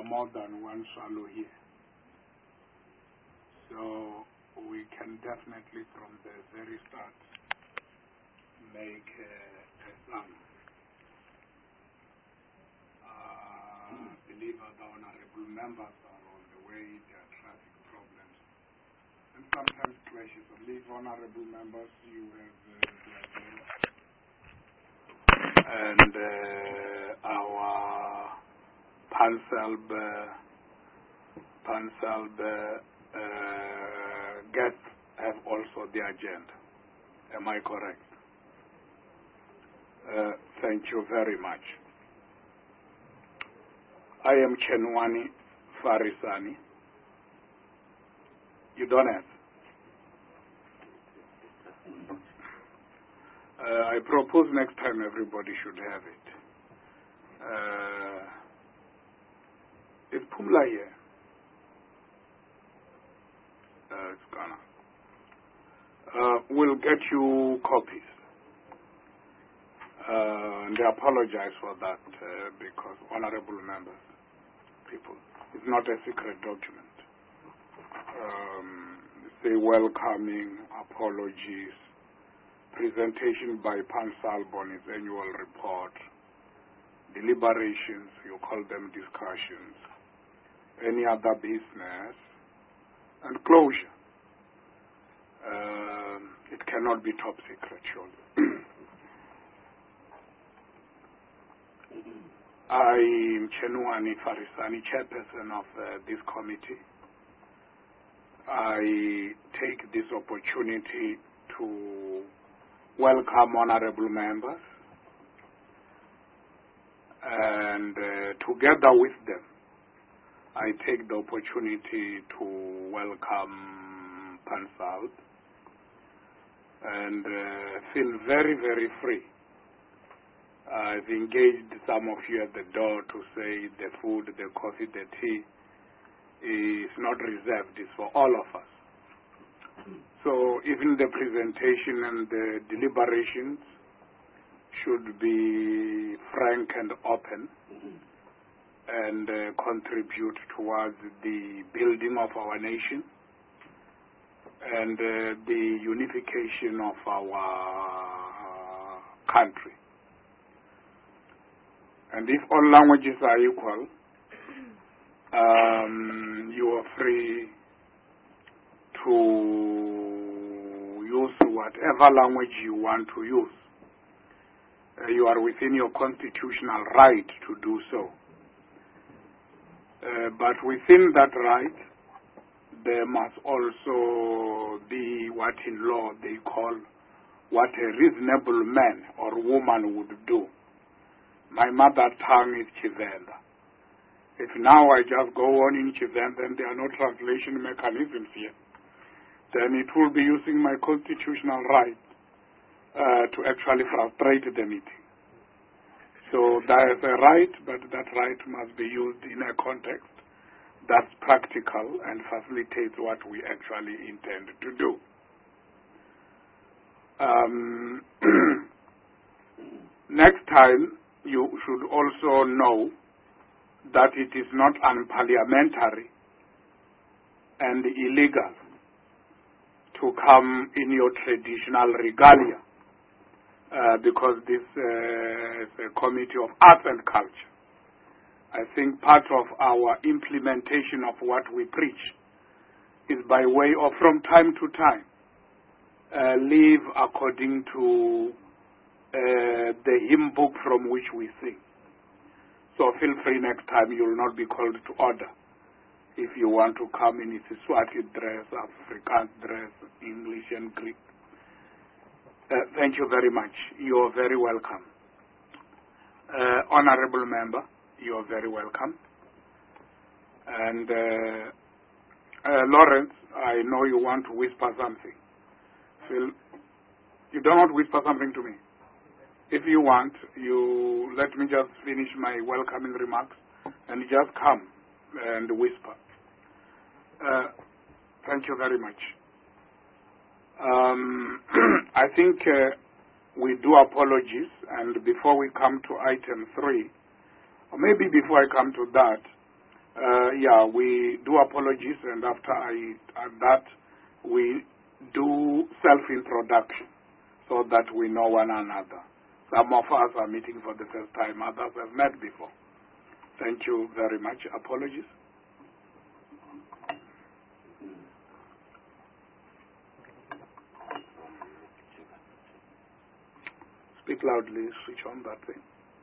more than one swallow here. So we can definitely from the very start make a sum. Believe the honorable members are on the way, there are traffic problems and sometimes crashes. Believe honorable members, you have and our Pansalb guests have also the agenda. Am I correct? Thank you very much. I am Chenwani Farisani. You don't have? I propose next time everybody should have it. Is Pumla here? It's gone. We'll get you copies. And I apologize for that because honorable members, people, it's not a secret document. Say welcoming, apologies, presentation by Pansalb on his annual report, deliberations, you call them discussions, any other business, and closure. It cannot be top secret, surely. I am Chenwani Farisani, chairperson of this committee. I take this opportunity to welcome honorable members and together with them I take the opportunity to welcome Pansalb and feel very, very free. I've engaged some of you at the door to say the food, the coffee, the tea is not reserved, it's for all of us. So even the presentation and the deliberations should be frank and open and contribute towards the building of our nation and the unification of our country. And if all languages are equal, you are free to use whatever language you want to use. You are within your constitutional right to do so. But within that right, there must also be what in law they call what a reasonable man or woman would do. My mother tongue is Chivenda. If now I just go on in Chivenda and there are no translation mechanisms here, then it will be using my constitutional right to actually frustrate the meeting. So there is a right, but that right must be used in a context that's practical and facilitates what we actually intend to do. Next time, you should also know that it is not unparliamentary and illegal to come in your traditional regalia because this is a committee of arts and culture. I think part of our implementation of what we preach is by way of, from time to time, live according to the hymn book from which we sing. So feel free next time, you will not be called to order. If you want to come in Swati dress, Afrikaans dress, English and Greek. Thank you very much. You are very welcome. Honorable member, you are very welcome. And Lawrence, I know you want to whisper something. Phil, you don't want to whisper something to me? If you want, you let me just finish my welcoming remarks and just come and whisper. Thank you very much. I think we do apologies, and before we come to item 3, or maybe before I come to that, Yeah, we do apologies, and after that, we do self-introduction so that we know one another. Some of us are meeting for the first time, others have met before. Thank you very much. Apologies. Speak loudly, switch on that thing.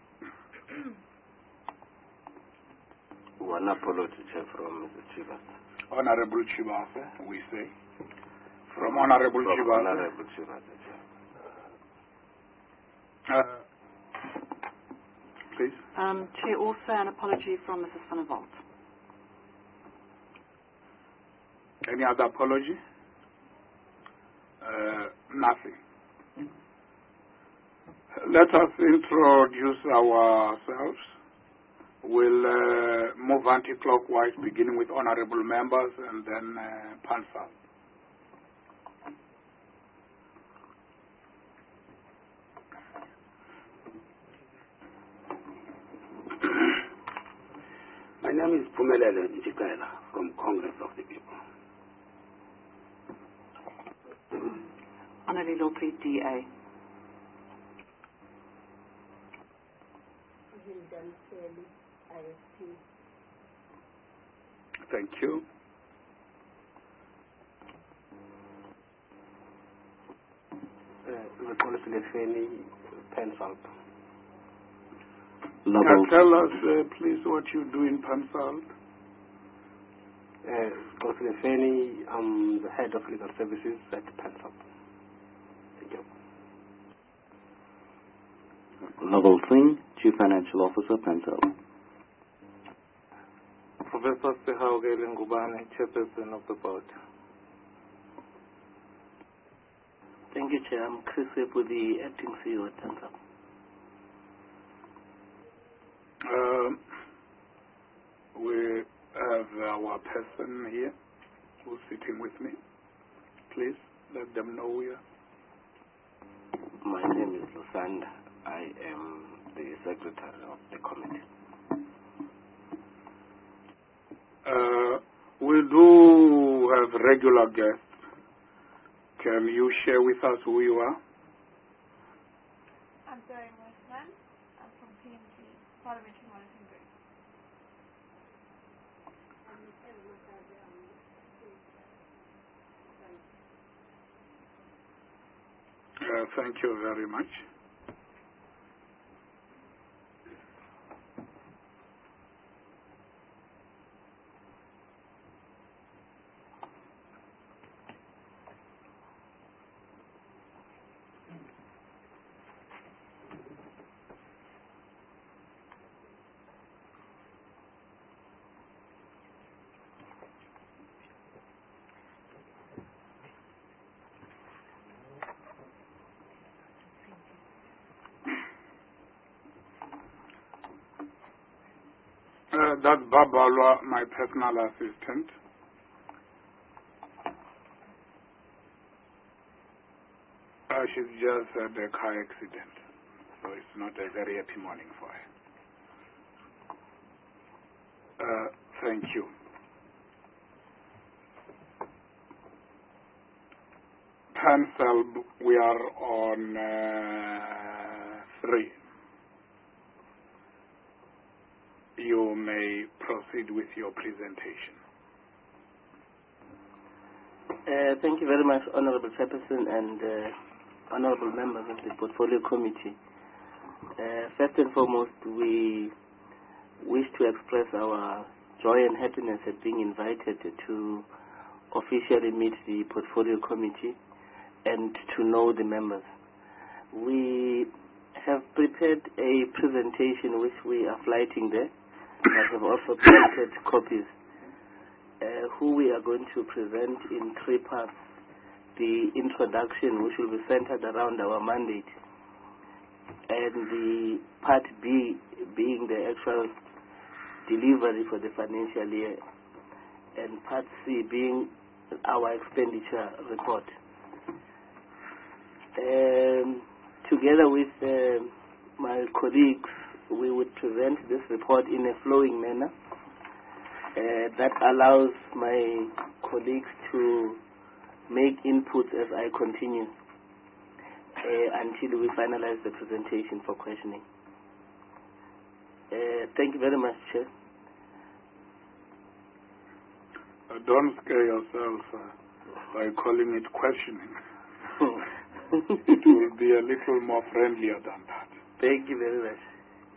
One apology, Chair, from Mr. Chivas. Honorable Chivas, we say. From Honorable Chivas. Honorable Chivas, please. Chair, also an apology from Mrs. Van der Walt. Any other apology? Nothing. Let us introduce ourselves. We'll move anti-clockwise, beginning with honorable members and then Pansal. My name is Pumelele Njikaela from Congress of the People. Honorable DA. Thank you. Tell us, please, what you do in Pansal. I'm the head of legal services at Pansal. Thank you. Naval Singh, Chief Financial Officer, Pansal. Professor Sehaugele Ngubane, Chairperson of the Board. Thank you, Chair. I'm Chris Epo, the Acting CEO at Pansal. We have our person here who's sitting with me. Please let them know we are. My name is Lusanda. I am the secretary of the committee. We do have regular guests. Can you share with us who you are? I'm Doreen Westman. I'm from PMG, Parliamentary Monitoring Group. Thank you very much. That's Babalwa, my personal assistant. She's just had a car accident, so it's not a very happy morning for her. Thank you. Pansal, we are on 3. You may proceed with your presentation. Thank you very much, Honorable Chairperson and Honorable members of the Portfolio Committee. First and foremost, we wish to express our joy and happiness at being invited to officially meet the Portfolio Committee and to know the members. We have prepared a presentation which we are flighting there. I have also printed copies. Who we are going to present in 3 parts. The introduction, which will be centered around our mandate, and the part B being the actual delivery for the financial year, and part C being our expenditure report. Together with my colleagues, we would present this report in a flowing manner. that allows my colleagues to make inputs as I continue until we finalize the presentation for questioning. Thank you very much, Chair. Don't scare yourself by calling it questioning. It will be a little more friendlier than that. Thank you very much.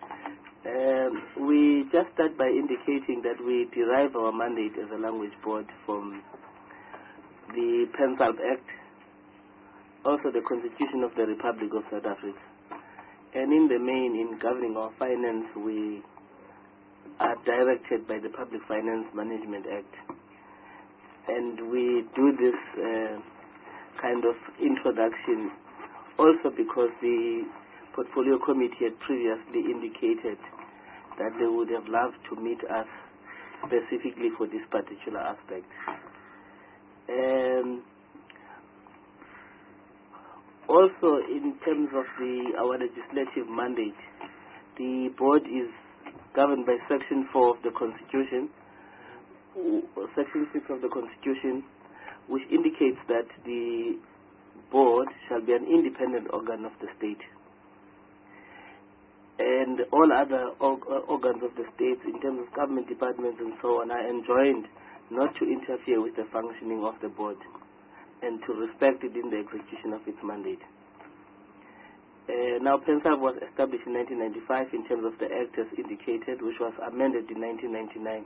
We just start by indicating that we derive our mandate as a language board from the PENSALB Act, also the Constitution of the Republic of South Africa. And in the main, in governing our finance, we are directed by the Public Finance Management Act. And we do this kind of introduction also because the Portfolio Committee had previously indicated that they would have loved to meet us specifically for this particular aspect. Also, in terms of our legislative mandate, the board is governed by Section 4 of the Constitution, Section 6 of the Constitution, which indicates that the board shall be an independent organ of the state. And all other organs of the state, in terms of government departments and so on, are enjoined not to interfere with the functioning of the board and to respect it in the execution of its mandate. Now, PENSALB was established in 1995 in terms of the Act as indicated, which was amended in 1999.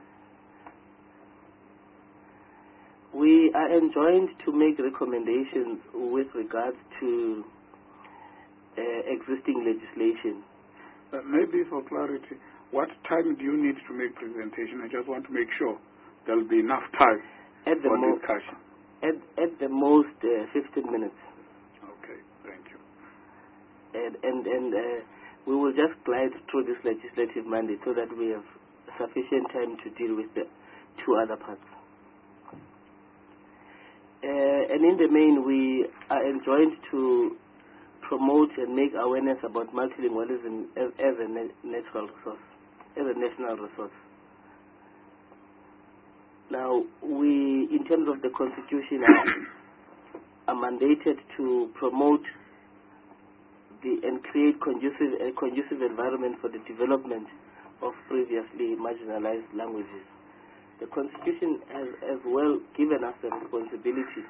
We are enjoined to make recommendations with regards to existing legislation. Maybe for clarity, what time do you need to make presentation? I just want to make sure there will be enough time for discussion. At the most, 15 minutes. Okay, thank you. And we will just glide through this legislative mandate so that we have sufficient time to deal with the two other parts. And in the main, we are enjoined to promote and make awareness about multilingualism as a natural resource, as a national resource. Now, we, in terms of the Constitution, are mandated to promote and create a conducive environment for the development of previously marginalized languages. The Constitution has as well given us the responsibility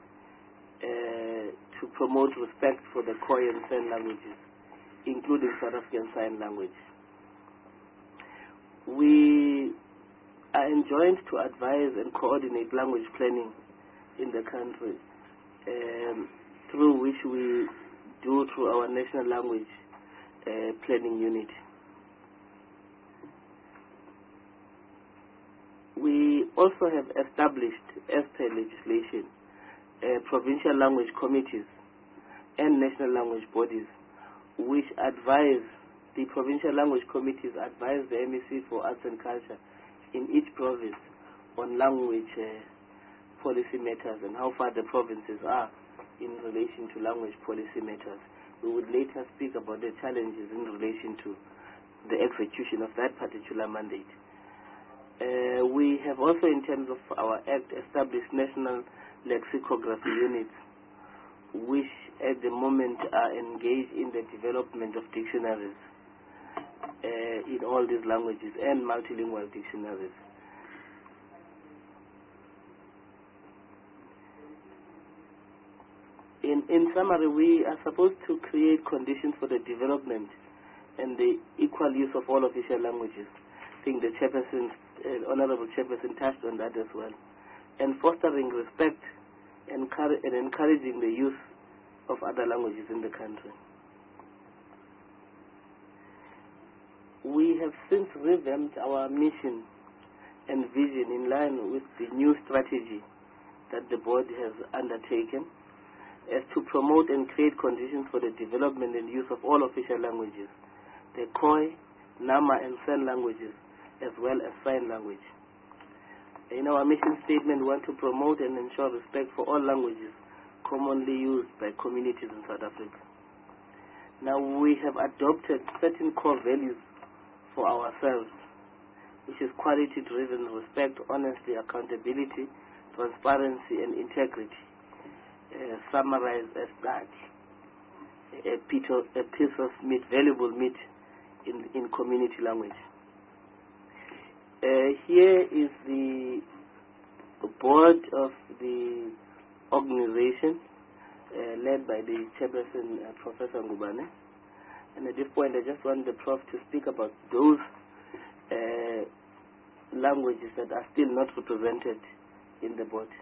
to promote respect for the Khoi and San languages, including South African Sign Language. We are enjoined to advise and coordinate language planning in the country, through which we do through our National Language Planning Unit. We also have established, as per legislation, provincial language committees and national language bodies, which advise, the provincial language committees advise the MEC for Arts and Culture in each province on language policy matters and how far the provinces are in relation to language policy matters. We would later speak about the challenges in relation to the execution of that particular mandate. We have also, in terms of our Act, established national lexicography units, which at the moment are engaged in the development of dictionaries in all these languages and multilingual dictionaries. In summary, we are supposed to create conditions for the development and the equal use of all official languages. I think the Chairperson, Honorable Chairperson, touched on that as well. And fostering respect and encouraging the use of other languages in the country. We have since revamped our mission and vision in line with the new strategy that the board has undertaken, as to promote and create conditions for the development and use of all official languages, the Khoi, Nama and San languages, as well as Sign language. In our mission statement, we want to promote and ensure respect for all languages commonly used by communities in South Africa. Now, we have adopted certain core values for ourselves, which is quality-driven, respect, honesty, accountability, transparency, and integrity. Summarized as that, a piece of meat, valuable meat in community language. Here is the board of the organization, led by the chairperson, Professor Ngubane. And at this point, I just want the Prof to speak about those languages that are still not represented in the board.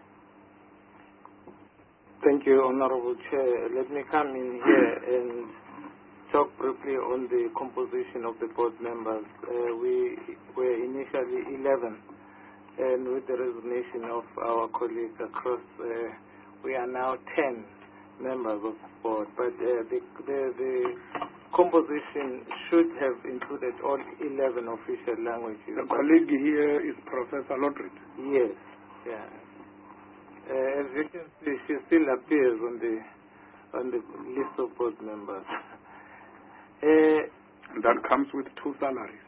Thank you, Honorable Chair. Let me come in here and talk briefly on the composition of the board members. We were initially 11, and with the resignation of our colleagues across, we are now 10 members of the board. But the composition should have included all 11 official languages. The colleague here is Professor Lodrit. Yes, yeah. As you can see, she still appears on the list of board members. That comes with 2 salaries.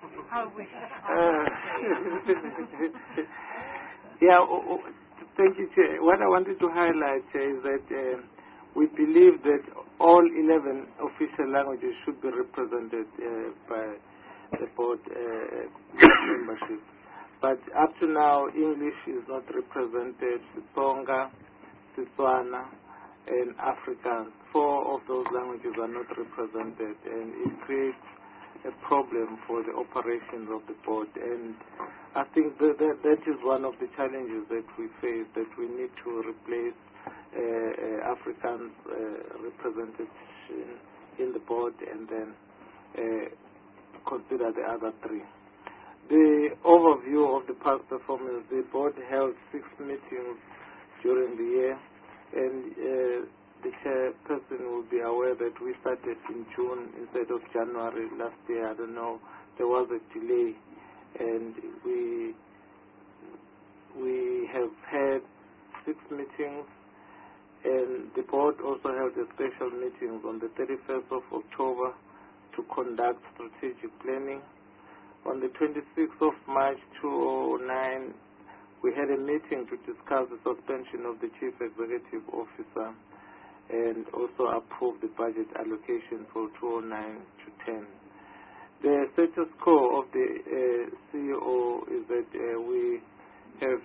Yeah, thank you, Chair. What I wanted to highlight is that we believe that all 11 official languages should be represented by the board membership. But up to now, English is not represented, Tsonga, Setswana, and Afrikaans. 4 of those languages are not represented, and it creates a problem for the operations of the board. And I think that is one of the challenges that we face, that we need to replace Afrikaans representation in the board and then consider the other 3. The overview of the past performance: the board held 6 meetings during the year, and the chairperson will be aware that we started in June instead of January last year. I don't know, there was a delay, and we have had 6 meetings, and the board also held a special meeting on the 31st of October to conduct strategic planning. On the 26th of March 2009, we had a meeting to discuss the suspension of the Chief Executive Officer and also approve the budget allocation for 2009 to 10. The status quo of the CEO is that we have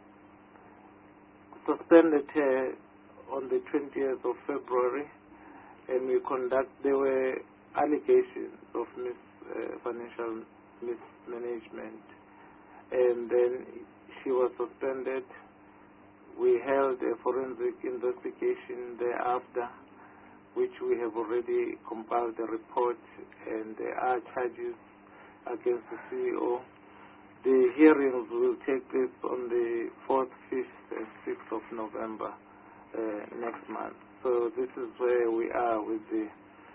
suspended her on the 20th of February, and there were allegations of financial mismanagement, and then she was suspended. We held a forensic investigation thereafter, which we have already compiled a report, and there are charges against the CEO. The hearings will take place on the 4th, 5th, and 6th of November next month. So this is where we are with the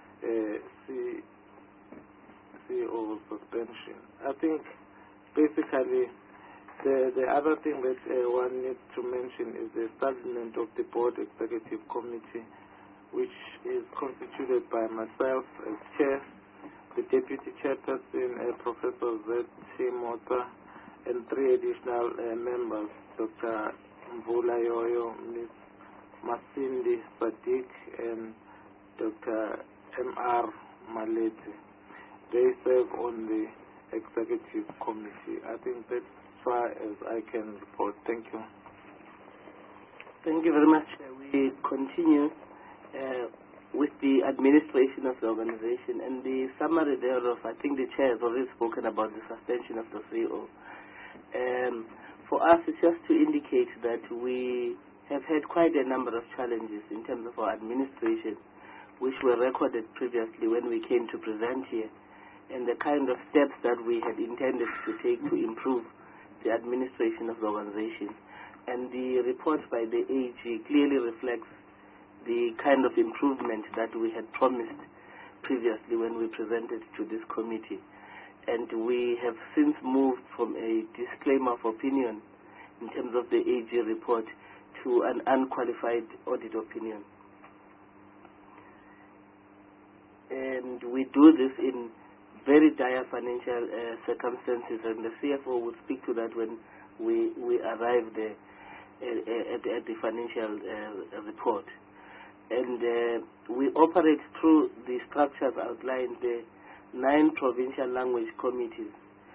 CEO suspension. I think basically the other thing that one needs to mention is the establishment of the Board Executive Committee, which is constituted by myself as chair, the deputy chairperson, Professor Z. Mota, and 3 additional members, Dr. Mvula Yoyo, Ms. Masindi Sadiq, and Dr. M.R. Malete. They serve on the executive committee. I think that's as far as I can report. Thank you. Thank you very much. We continue with the administration of the organization, and the summary thereof. I think the chair has already spoken about the suspension of the CEO. For us, it's just to indicate that we have had quite a number of challenges in terms of our administration, which were recorded previously when we came to present here, and the kind of steps that we had intended to take to improve the administration of the organization. And the report by the AG clearly reflects the kind of improvement that we had promised previously when we presented to this committee. And we have since moved from a disclaimer of opinion in terms of the AG report to an unqualified audit opinion. And we do this in very dire financial circumstances, and the CFO will speak to that when we arrive there at the financial report. And we operate through the structures outlined, the 9 provincial language committees,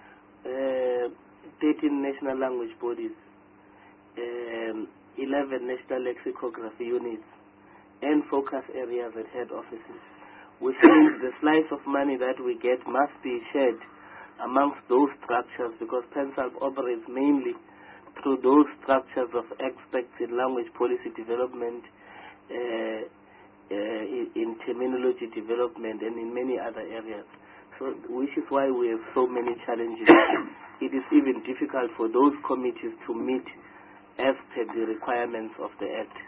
13 national language bodies, 11 national lexicography units, and focus areas at head offices, which means the slice of money that we get must be shared amongst those structures, because PENSALB operates mainly through those structures of experts in language policy development, in terminology development, and in many other areas. So, which is why we have so many challenges. It is even difficult for those committees to meet as per the requirements of the Act.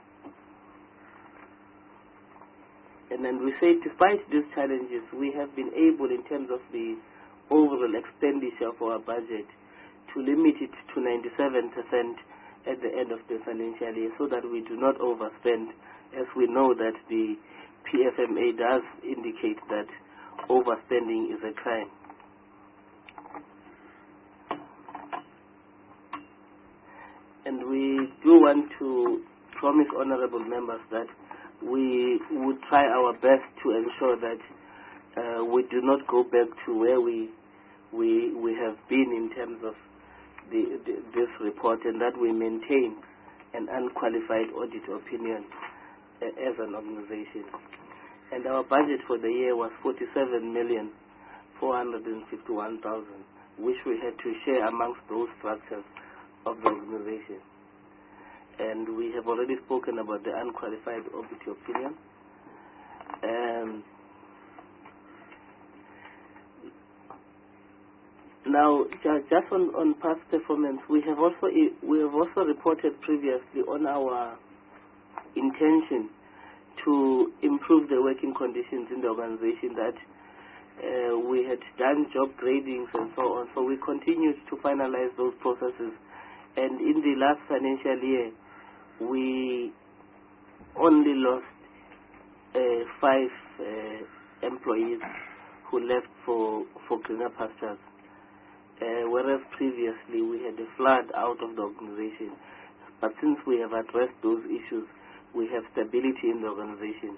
And then we say, despite these challenges, we have been able, in terms of the overall expenditure of our budget, to limit it to 97% at the end of the financial year, so that we do not overspend, as we know that the PFMA does indicate that overspending is a crime. And we do want to promise honorable members that we would try our best to ensure that we do not go back to where we have been in terms of this report, and that we maintain an unqualified audit opinion as an organization. And our budget for the year was 47,451,000, which we had to share amongst those structures of the organization. And we have already spoken about the unqualified audit opinion. Now, just on past performance, we have also reported previously on our intention to improve the working conditions in the organization, that we had done job gradings and so on. So we continued to finalize those processes. And in the last financial year, we only lost 5 employees who left for greener pastures, whereas previously we had a flood out of the organization. But since we have addressed those issues, we have stability in the organization.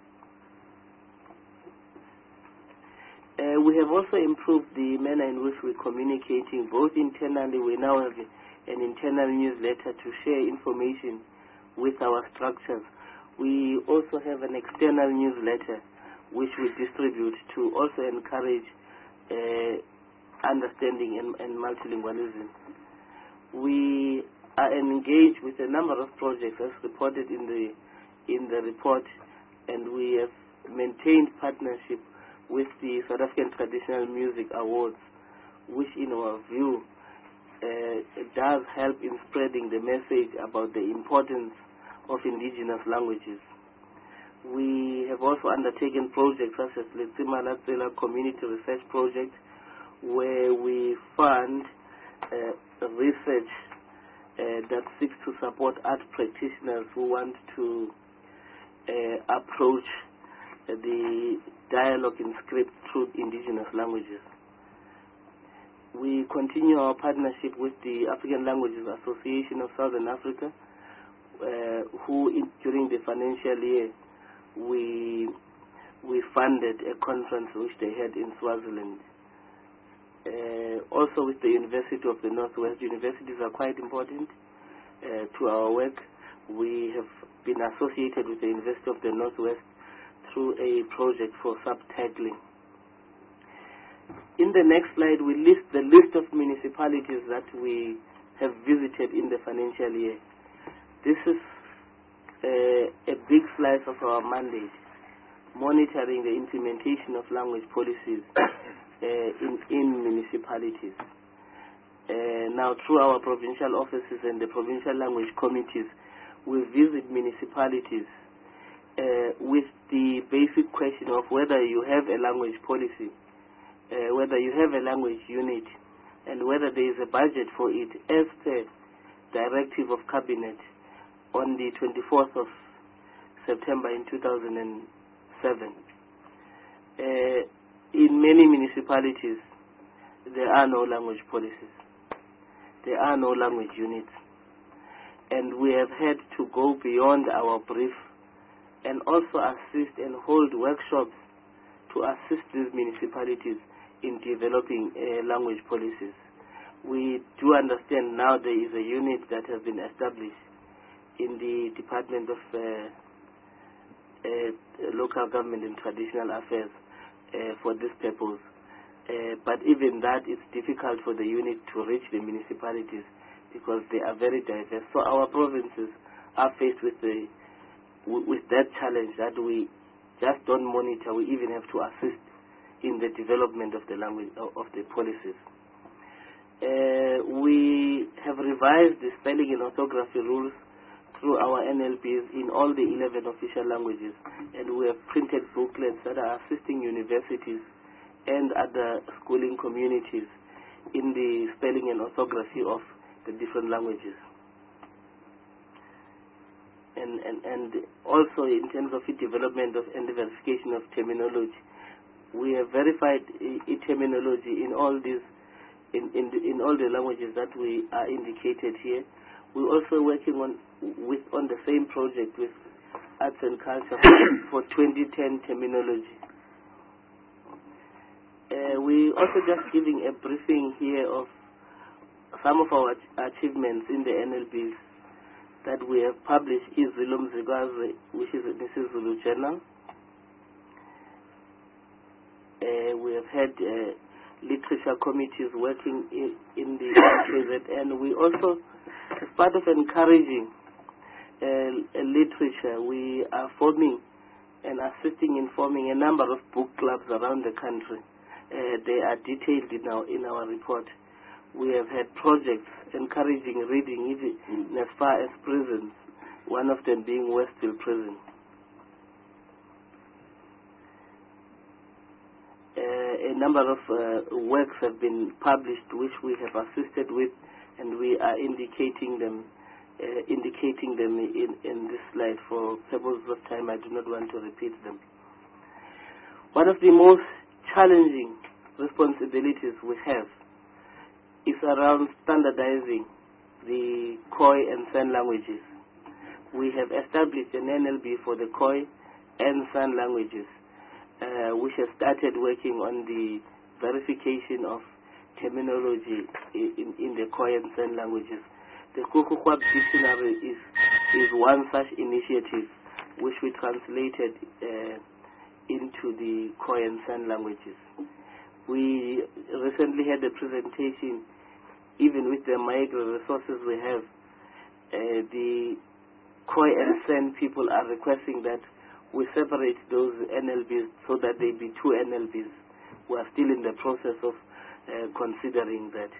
We have also improved the manner in which we're communicating, both internally. We now have an internal newsletter to share information with our structures. We also have an external newsletter which we distribute to also encourage understanding and multilingualism. We are engaged with a number of projects as reported in the report, and we have maintained partnership with the South African Traditional Music Awards, which in our view does help in spreading the message about the importance of indigenous languages. We have also undertaken projects such as the Letsima Latsela Community Research Project, where we fund research that seeks to support art practitioners who want to approach the dialogue in script through indigenous languages. We continue our partnership with the African Languages Association of Southern Africa, who during the financial year we funded a conference which they had in Swaziland. Also with the University of the Northwest. Universities are quite important to our work. We have been associated with the University of the Northwest through a project for subtitling. In the next slide, we list the list of municipalities that we have visited in the financial year. This is a big slice of our mandate, monitoring the implementation of language policies in municipalities. Now, through our provincial offices and the provincial language committees, we visit municipalities with the basic question of whether you have a language policy, whether you have a language unit, and whether there is a budget for it, as per directive of Cabinet on the 24th of September in 2007. in many municipalities, there are no language policies. There are no language units. And we have had to go beyond our brief and also assist and hold workshops to assist these municipalities in developing language policies. We do understand now there is a unit that has been established in the Department of Local Government and Traditional Affairs for this purpose. But even that, it's difficult for the unit to reach the municipalities because they are very diverse. So our provinces are faced with that challenge that we just don't monitor. We even have to assist in the development of the language of the policies. We have revised the spelling and orthography rules through our NLBs in all the 11 official languages, and we have printed booklets that are assisting universities and other schooling communities in the spelling and orthography of the different languages. And also in terms of the development of and the verification of terminology, we have verified terminology in all these in all the languages that we are indicated here. We're also working on the same project with Arts and Culture for 2010 terminology. We also just giving a briefing here of some of our achievements in the NLBs that we have published in Zulu Mzikwazi, which is Mrs. Zulu Journal. We have had literature committees working in the KZN. We also, as part of encouraging literature, we are forming and assisting in forming a number of book clubs around the country. They are detailed in our report. We have had projects encouraging reading even as far as prisons, one of them being Westville Prison. A number of works have been published which we have assisted with, and we are indicating them in this slide. For purposes of time, I do not want to repeat them. One of the most challenging responsibilities we have is around standardizing the Khoi and San languages. We have established an NLB for the Khoi and San languages, which has started working on the verification of terminology in the Khoi and San languages. The Kukukwab Dictionary is one such initiative which we translated into the Khoi and San languages. We recently had a presentation, even with the migrant resources we have. The Khoi and San people are requesting that we separate those NLBs so that they be two NLBs. We are still in the process of considering that.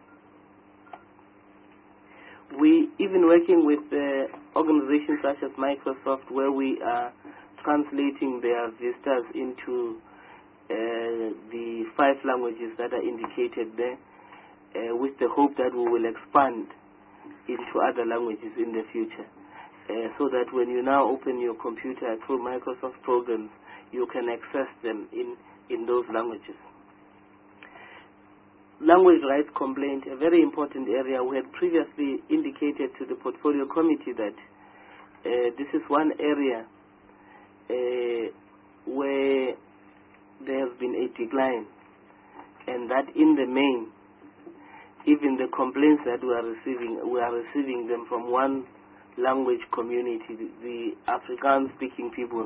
We even working with organizations such as Microsoft, where we are translating their vistas into the 5 languages that are indicated there, with the hope that we will expand into other languages in the future. So that when you now open your computer through Microsoft programs, you can access them in those languages. Language rights complaint, a very important area. We had previously indicated to the portfolio committee that this is one area where there has been a decline, and that in the main, even the complaints that we are receiving them from one language community, the Afrikaans-speaking people.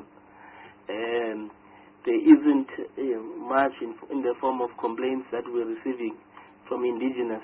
There isn't much in the form of complaints that we're receiving from indigenous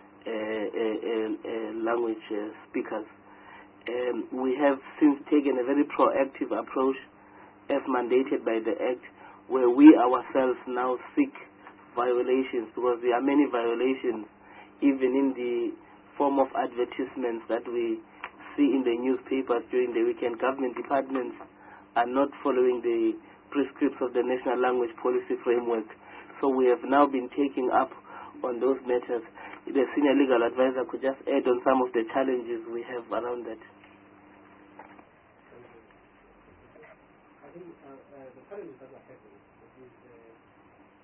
language speakers. We have since taken a very proactive approach as mandated by the Act, where we ourselves now seek violations, because there are many violations even in the form of advertisements that we see in the newspapers during the weekend. Government departments are not following the prescripts of the National Language Policy Framework. So we have now been taking up on those matters. The senior legal advisor could just add on some of the challenges we have around that. I think the challenges that are happening is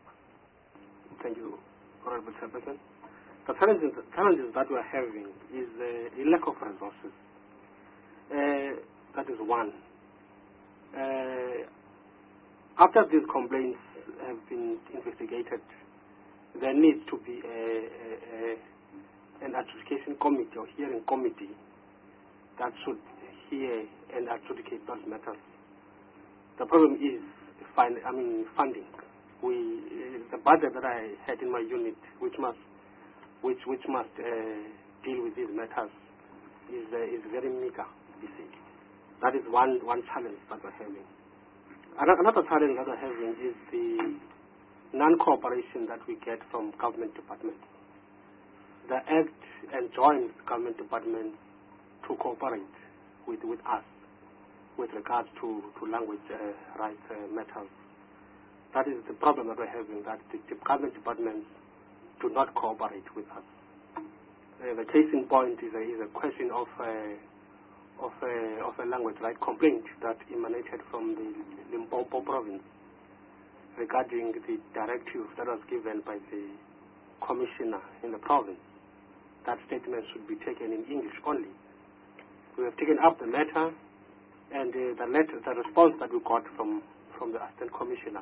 Thank you, Honorable Chairperson. The challenges that we are having is a lack of resources. That is one. After these complaints have been investigated, there needs to be an adjudication committee or hearing committee that should hear and adjudicate those matters. The problem is funding. The budget that I had in my unit, which must deal with these matters, is very meager. You see, that is one challenge that we're having. Another challenge that we're having is the non-cooperation that we get from government departments. The Act enjoins government departments to cooperate with us with regards to language rights matters. That is the problem that we're having, that the government departments do not cooperate with us. The case in point is a question of a language right complaint that emanated from the Limpopo province regarding the directive that was given by the commissioner in the province. That statement should be taken in English only. We have taken up the matter, and the response that we got from the assistant commissioner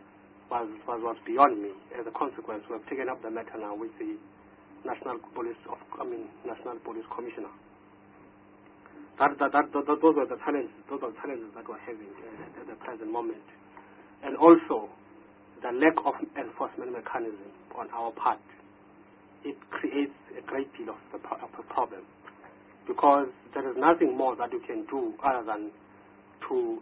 was beyond me. As a consequence, we have taken up the matter now with the National Police Commissioner. Those are the challenges that we're having at the present moment, and also the lack of enforcement mechanism on our part. It creates a great deal of a problem, because there is nothing more that you can do other than to,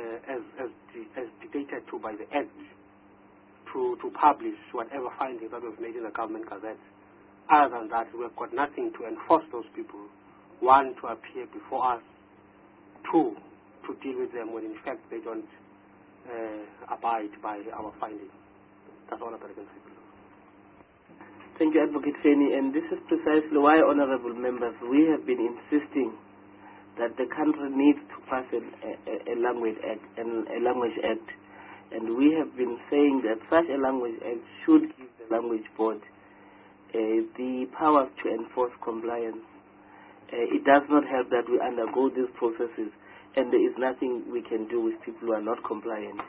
as dictated to by the Act, to publish whatever findings that we've made in the Government Gazette. Other than that, we've got nothing to enforce those people. One, to appear before us. Two, to deal with them when in fact they don't abide by our findings. That's all that I can say. Thank you, Advocate Feni, and this is precisely why, honourable members, we have been insisting that the country needs to pass a language act, and we have been saying that such a language act should give the language board the powers to enforce compliance. It does not help that we undergo these processes and there is nothing we can do with people who are not compliant.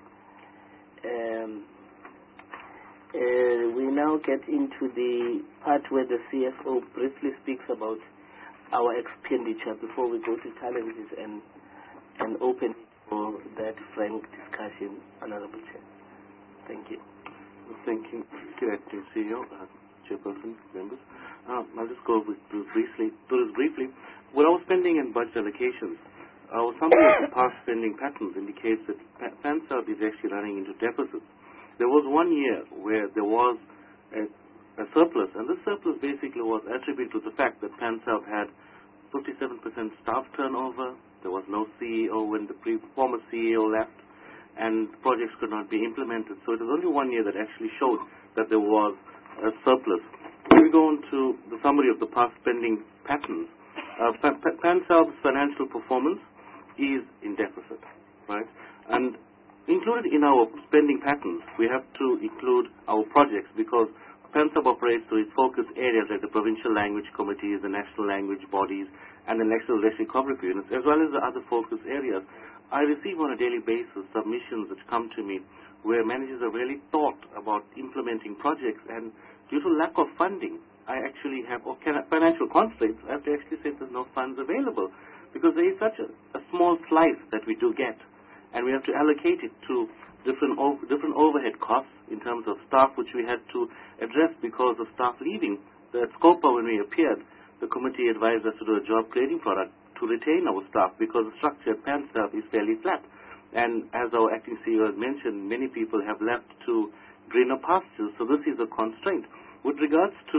We now get into the part where the CFO briefly speaks about our expenditure before we go to challenges and open for that frank discussion, Honourable Chair. Thank you. Thank you, Acting CEO, Chairperson, members. I'll just go through this briefly. With our spending and budget allocations, our summary of the past spending patterns indicates that PanSouth is actually running into deficits. There was 1 year where there was a surplus, and this surplus basically was attributed to the fact that PanSouth had 57% staff turnover. There was no CEO when the former CEO left, and projects could not be implemented. So it was only 1 year that actually showed that there was a surplus. If we go on to the summary of the past spending patterns, PanSouth's financial performance is in deficit, right? And included in our spending patterns, we have to include our projects, because PanSouth operates through its focus areas like the provincial language committees, the national language bodies, and the national lexicography units, as well as the other focus areas. I receive on a daily basis submissions which come to me where managers have really thought about implementing projects, and due to lack of funding, I actually have financial constraints. I have to actually say there's no funds available, because there is such a small slice that we do get, and we have to allocate it to different overhead costs in terms of staff, which we had to address because of staff leaving. The SCOPA, when we appeared, the committee advised us to do a job creating product to retain our staff, because the structure at PanSouth is fairly flat. And as our acting CEO has mentioned, many people have left to greener pastures, so this is a constraint. With regards to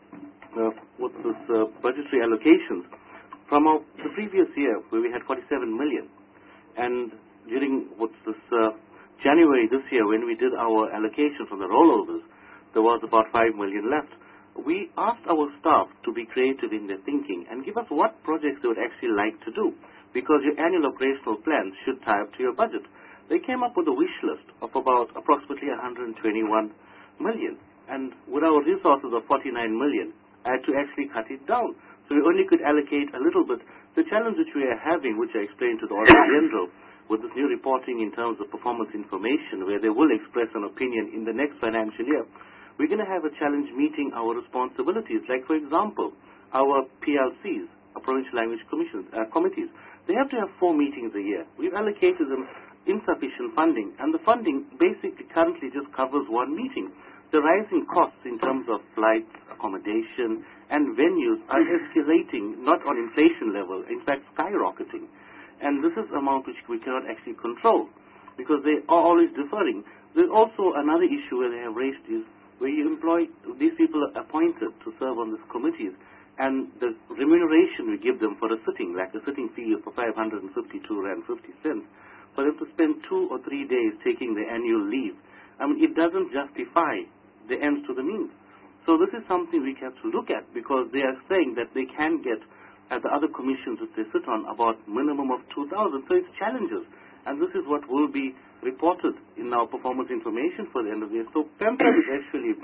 budgetary allocations, from the previous year, where we had 47 million, and during January this year, when we did our allocation from the rollovers, there was about 5 million left. We asked our staff to be creative in their thinking and give us what projects they would actually like to do, because your annual operational plans should tie up to your budget. They came up with a wish list of about approximately 121 million. And with our resources of 49 million, I had to actually cut it down. So we only could allocate a little bit. The challenge which we are having, which I explained to the Auditor General, with this new reporting in terms of performance information, where they will express an opinion in the next financial year, we're going to have a challenge meeting our responsibilities. Like, for example, our PLCs, our Provincial Language Committees, they have to have 4 meetings a year. We've allocated them insufficient funding, and the funding basically currently just covers 1 meeting. The rising costs in terms of flights, accommodation, and venues are escalating, not on inflation level, in fact skyrocketing. And this is an amount which we cannot actually control, because they are always deferring. There's also another issue where they have raised is where you employ, these people are appointed to serve on these committees, and the remuneration we give them for a sitting, like a sitting fee for 552 Rand 50 cents, for them to spend 2 or 3 days taking their annual leave. I mean, it doesn't justify the ends to the means. So this is something we have to look at, because they are saying that they can get at the other commissions that they sit on about minimum of 2,000. So it's challenges. And this is what will be reported in our performance information for the end of the year. So PEMPA is actually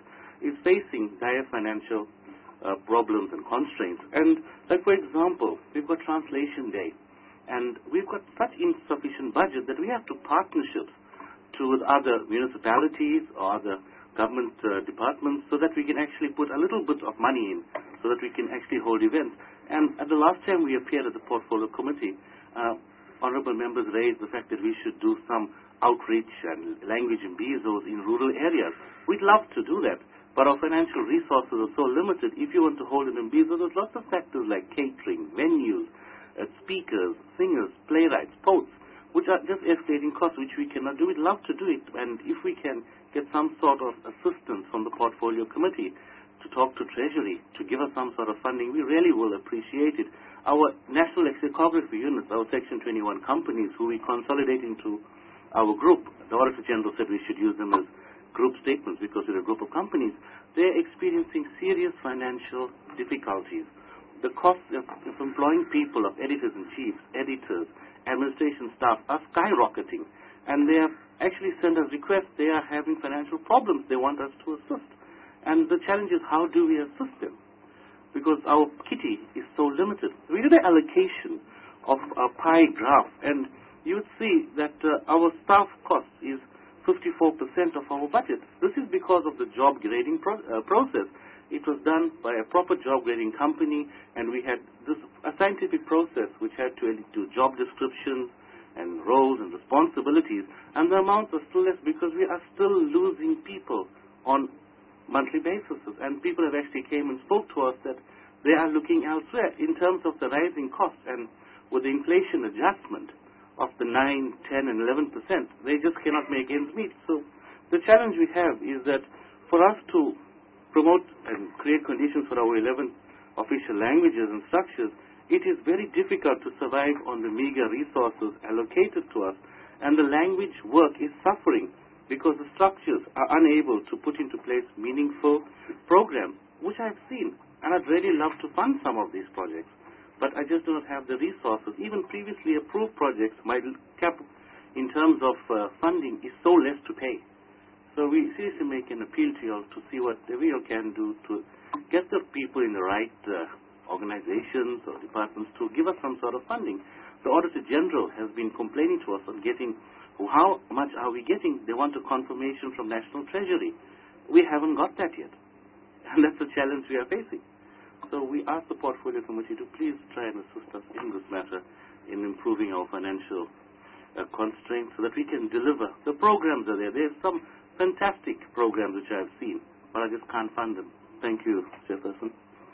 facing dire financial problems and constraints. And like, for example, we've got Translation Day. And we've got such insufficient budget that we have to partnerships with other municipalities or other government departments, so that we can actually put a little bit of money in, so that we can actually hold events. And at the last time we appeared at the Portfolio Committee, honourable members raised the fact that we should do some outreach and language imbizos in rural areas. We'd love to do that, but our financial resources are so limited. If you want to hold an imbizo, there's lots of factors like catering, venues, speakers, singers, playwrights, poets, which are just escalating costs, which we cannot do. We'd love to do it, and if we can get some sort of assistance from the Portfolio Committee to talk to Treasury, to give us some sort of funding, we really will appreciate it. Our National Lexicography units, our Section 21 companies, who we consolidate into our group, the Auditor General said we should use them as group statements because we're a group of companies, they're experiencing serious financial difficulties. The cost of employing people, of editors-in-chief, editors, administration staff, are skyrocketing. And they have actually sent us requests. They are having financial problems. They want us to assist. And the challenge is, how do we assist them? Because our kitty is so limited. We did an allocation of a pie graph, and you would see that our staff cost is 54% of our budget. This is because of the job grading process. It was done by a proper job grading company, and we had a scientific process which had to do job descriptions and roles and responsibilities, and the amounts are still less because we are still losing people on monthly basis. And people have actually came and spoke to us that they are looking elsewhere in terms of the rising costs, and with the inflation adjustment of the 9, 10, and 11%, they just cannot make ends meet. So the challenge we have is that for us to promote and create conditions for our 11 official languages and structures, it is very difficult to survive on the meager resources allocated to us, and the language work is suffering because the structures are unable to put into place meaningful programs, which I've seen, and I'd really love to fund some of these projects, but I just do not have the resources. Even previously approved projects, my cap in terms of funding is so less to pay. So we seriously make an appeal to you all to see what we all can do to get the people in the right organizations or departments to give us some sort of funding. The Auditor General has been complaining to us on getting, how much are we getting? They want a confirmation from National Treasury. We haven't got that yet. And that's the challenge we are facing. So we ask the Portfolio Committee to please try and assist us in this matter in improving our financial constraints so that we can deliver. The programs are there. There's some fantastic programs which I have seen, but I just can't fund them. Thank you, Chairperson.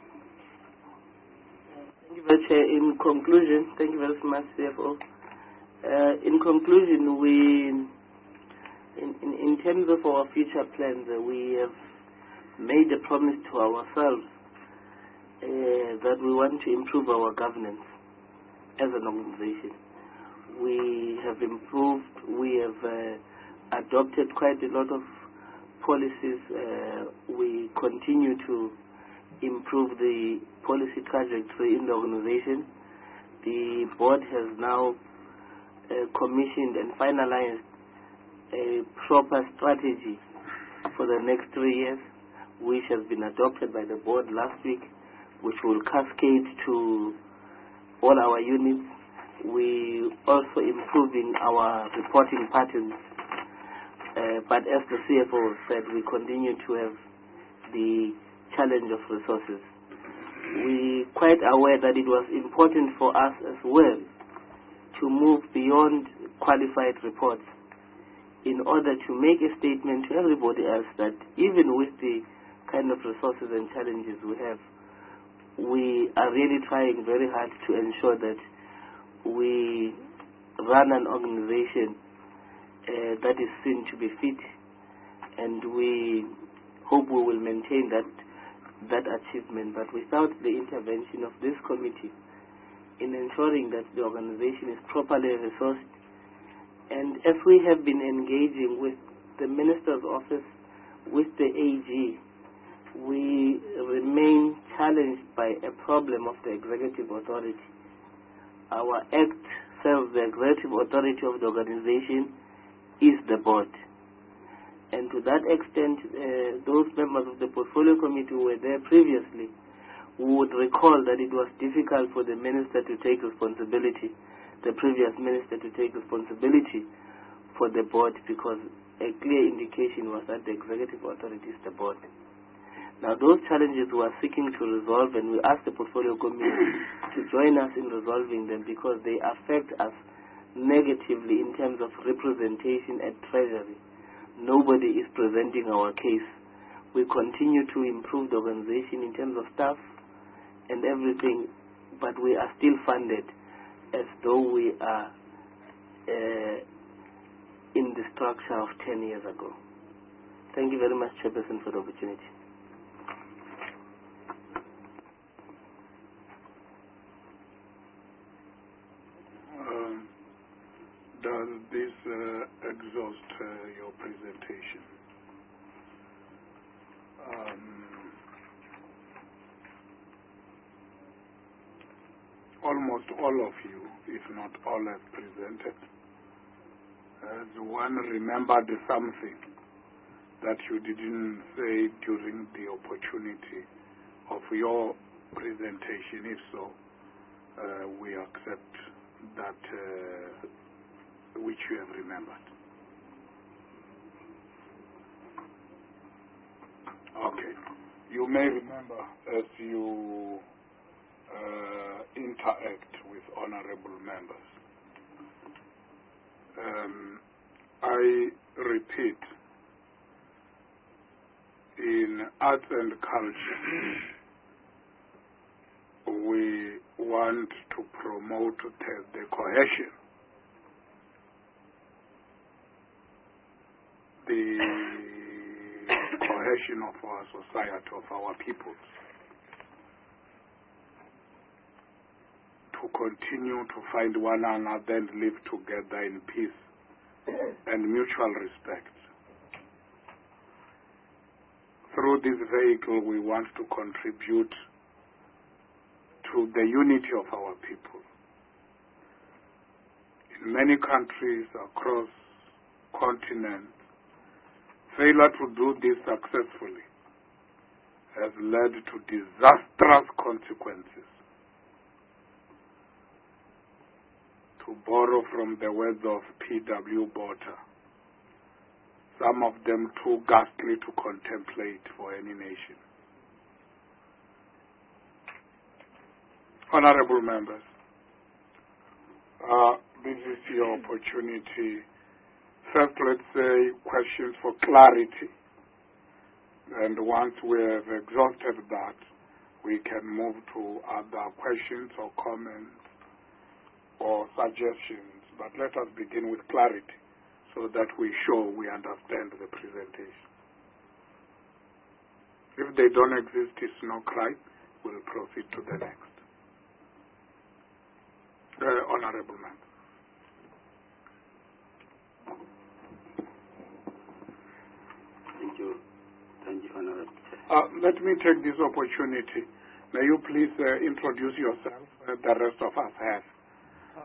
Thank you very much. In conclusion, thank you very much, CFO. In conclusion, in terms of our future plans, we have made a promise to ourselves that we want to improve our governance as an organization. We have improved, we have adopted quite a lot of policies. We continue to improve the policy trajectory in the organization. The board has now commissioned and finalized a proper strategy for the next 3 years, which has been adopted by the board last week, which will cascade to all our units. We also improving our reporting patterns, but as the CFO said, we continue to have the challenge of resources. We quite aware that it was important for us as well to move beyond qualified reports in order to make a statement to everybody else that even with the kind of resources and challenges we have, we are really trying very hard to ensure that we run an organization that is seen to be fit, and we hope we will maintain that achievement. But without the intervention of this committee in ensuring that the organization is properly resourced, and as we have been engaging with the Minister's Office, with the AG, we remain challenged by a problem of the executive authority. Our act serves the executive authority of the organization is the board. And to that extent, those members of the portfolio committee who were there previously would recall that it was difficult for the minister to take responsibility, the previous minister to take responsibility for the board, because a clear indication was that the executive authority is the board. Now, those challenges we are seeking to resolve, and we ask the portfolio committee to join us in resolving them because they affect us negatively in terms of representation at Treasury. Nobody is presenting our case. We continue to improve the organization in terms of staff and everything, but we are still funded as though we are in the structure of 10 years ago. Thank you very much, Chairperson, for the opportunity. Does this exhaust your presentation? Almost all of you, if not all, have presented. Has one remembered something that you didn't say during the opportunity of your presentation? If so, we accept that which you have remembered. Okay. You may remember as you interact with honorable members. I repeat, in arts and culture, we want to promote the cohesion, the cohesion of our society, of our peoples, to continue to find one another and live together in peace and mutual respect. Through this vehicle, we want to contribute to the unity of our people. In many countries across continents, failure to do this successfully has led to disastrous consequences. To borrow from the words of P.W. Botha, some of them too ghastly to contemplate for any nation. Honorable members, this is your opportunity. First, let's say questions for clarity. And once we have exhausted that, we can move to other questions or comments or suggestions. But let us begin with clarity so that we show we understand the presentation. If they don't exist, it's no crime. We'll proceed to the next. Honorable member. Thank you, Honorable Chair. Let me take this opportunity. May you please introduce yourself, the rest of us have.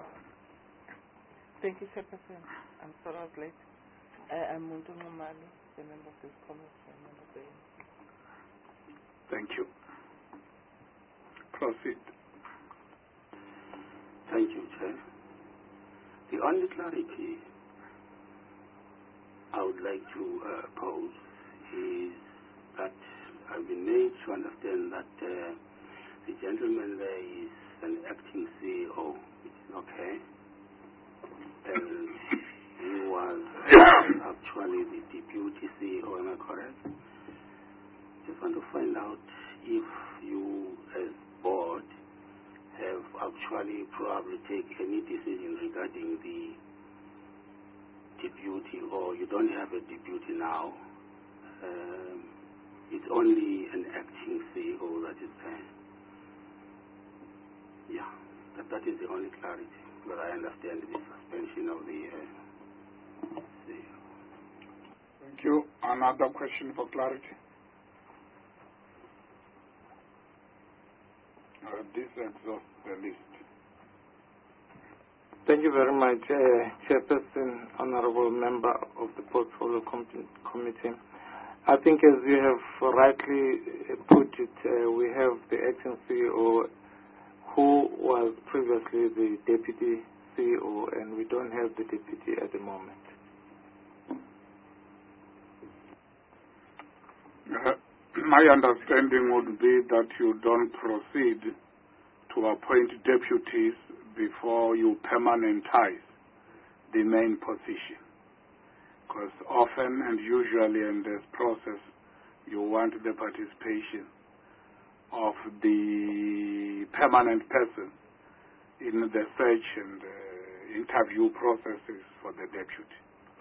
Thank you, Chairperson. I'm sorry I was late. I'm Muntu Ngumali a member of this committee, a member of the ANC. Thank you. Proceed. Thank you, Chair. The only clarity I would like to pose is that I've been made to understand that the gentleman there is an acting CEO, which is okay, and he was actually the deputy CEO, am I correct? Just want to find out if you, as board, have actually probably take any decision regarding the deputy, or you don't have a deputy now. It's only an acting CEO that is there. Yeah, that is the only clarity. But I understand the suspension of the CEO. Thank you. Another question for clarity? This exhausts the list. Thank you very much, Chairperson, Honorable Member of the Portfolio Committee. I think as you have rightly put it, we have the acting CEO who was previously the deputy CEO, and we don't have the deputy at the moment. My understanding would be that you don't proceed to appoint deputies before you permanentize the main position. Because often and usually in this process, you want the participation of the permanent person in the search and interview processes for the deputy.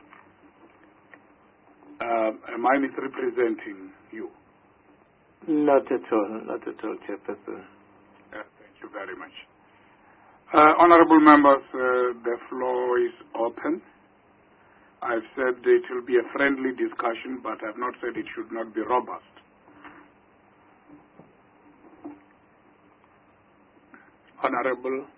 Am I misrepresenting you? Not at all, Chairperson. Thank you very much. Honorable members, the floor is open. I've said it will be a friendly discussion, but I've not said it should not be robust. Honorable.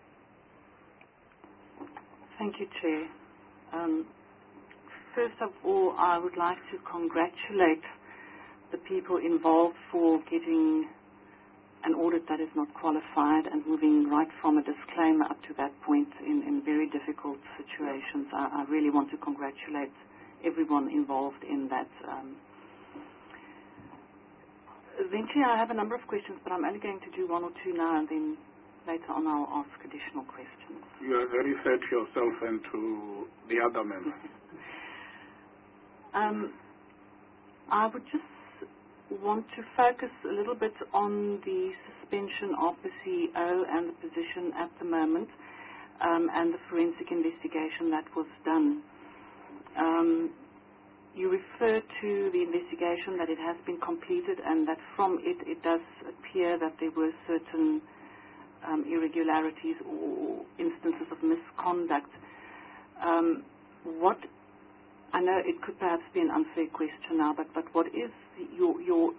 Thank you, Chair. First of all, I would like to congratulate the people involved for getting an audit that is not qualified and moving right from a disclaimer up to that point in very difficult situations. I really want to congratulate everyone involved in that. Then, Chair, I have a number of questions, but I'm only going to do one or two now, and then later on I'll ask additional questions. You are very fair to yourself and to the other members. I would just want to focus a little bit on the suspension of the CEO and the position at the moment, and the forensic investigation that was done. You refer to the investigation that it has been completed, and that from it does appear that there were certain irregularities or instances of misconduct. I know it could perhaps be an unfair question now, but what is your you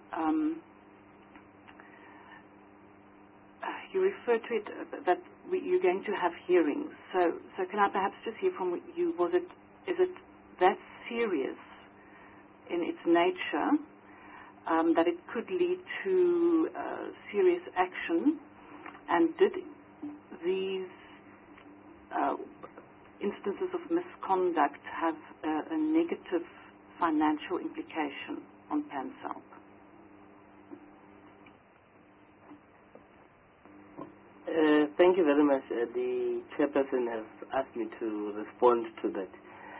refer to it that you're going to have hearings. So can I perhaps just hear from you? Is it that serious in its nature that it could lead to serious action? And did these instances of misconduct have a negative financial implication on PanSALP? Thank you very much. The chairperson has asked me to respond to that.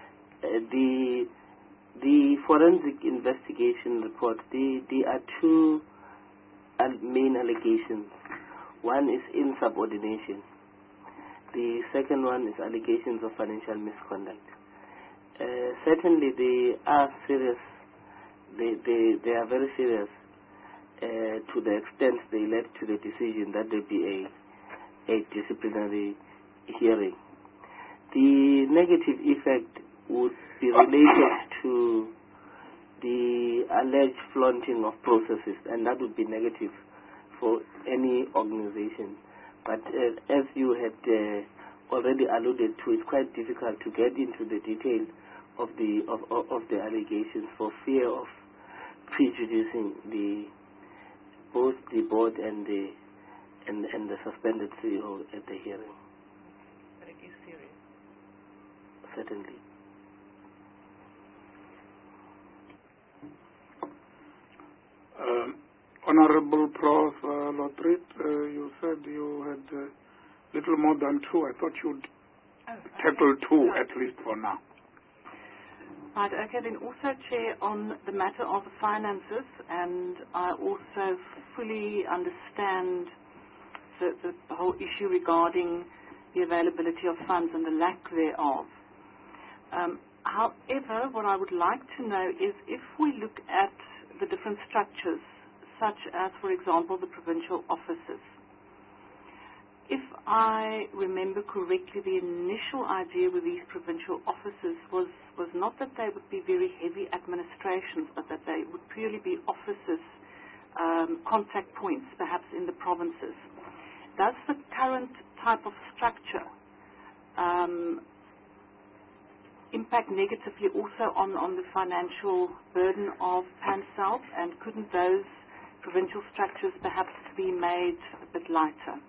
The forensic investigation report, there are two main allegations. One is insubordination. The second one is allegations of financial misconduct. Certainly, they are serious. They are very serious to the extent they led to the decision that there be a disciplinary hearing. The negative effect would be related to the alleged flaunting of processes, and that would be negative for any organization. But as you had already alluded to, it's quite difficult to get into the detail the allegations for fear of prejudicing both the board and the suspended CEO at the hearing. But it is serious. Certainly. Honorable Prof. Lothrit, you said you had little more than 2. I thought you'd tackle 2 at least for now. Right, okay, then also, Chair, on the matter of the finances, and I also fully understand the whole issue regarding the availability of funds and the lack thereof. However, what I would like to know is if we look at the different structures, such as, for example, the provincial offices. If I remember correctly, the initial idea with these provincial offices was not that they would be very heavy administrations, but that they would purely be offices, contact points, perhaps in the provinces. Does the current type of structure impact negatively also on the financial burden of PanSouth, and couldn't those provincial structures perhaps be made a bit lighter?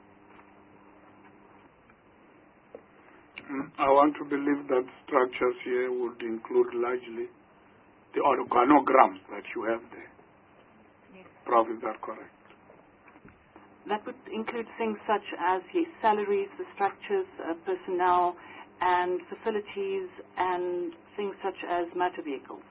I want to believe that structures here would include largely the organograms that you have there. Yes. Prof, is that correct? That would include things such as, yes, salaries, the structures, personnel, and facilities, and things such as motor vehicles.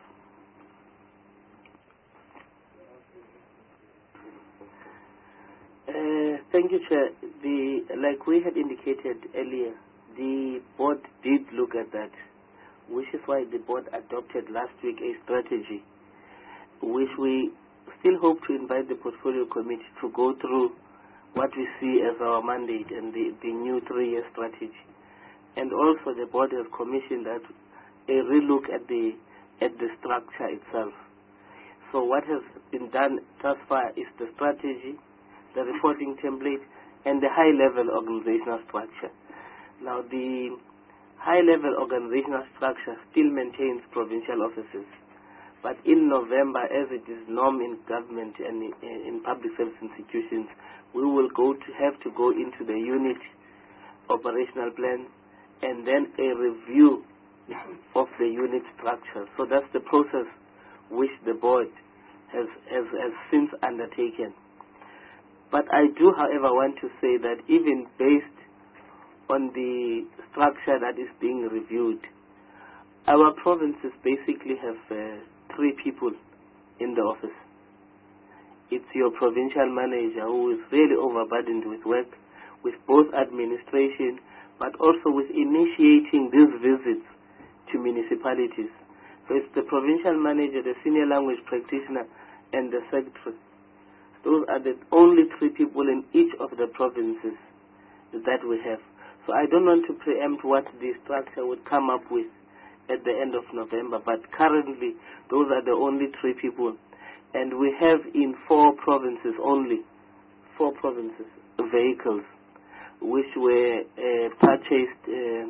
Thank you, Chair. Like we had indicated earlier, the board did look at that, which is why the board adopted last week a strategy, which we still hope to invite the portfolio committee to go through what we see as our mandate and the new 3-year strategy. And also the board has commissioned that a relook at the structure itself. So what has been done thus far is the strategy, the reporting template, and the high-level organizational structure. Now, the high-level organizational structure still maintains provincial offices, but in November, as it is norm in government and in public service institutions, we will have to go into the unit operational plan and then a review of the unit structure. So that's the process which the board has since undertaken. But I do, however, want to say that even based on the structure that is being reviewed, our provinces basically have 3 people in the office. It's your provincial manager who is really overburdened with work, with both administration, but also with initiating these visits to municipalities. So it's the provincial manager, the senior language practitioner, and the secretary. Those are the only 3 people in each of the provinces that we have. So I don't want to preempt what the structure would come up with at the end of November, but currently those are the only 3 people. And we have in 4 provinces only, 4 provinces, vehicles, which were purchased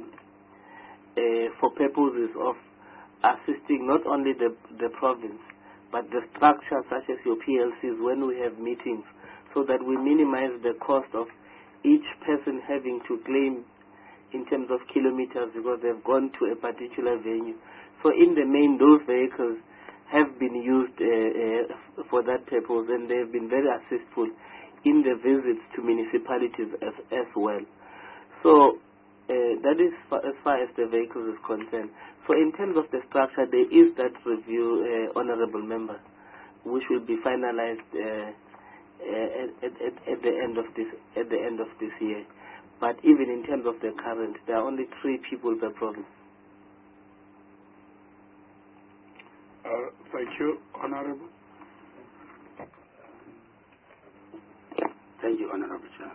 for purposes of assisting not only the province, but the structure such as your PLCs when we have meetings, so that we minimize the cost of each person having to claim in terms of kilometers because they've gone to a particular venue. So in the main, those vehicles have been used for that purpose, and they've been very assistful in the visits to municipalities as well. So that is as far as the vehicles is concerned. So in terms of the structure, there is that review, Honourable Member, which will be finalized at the end of this year. But even in terms of the current, there are only 3 people per province. Thank you, Honourable. Thank you, Honourable Chair.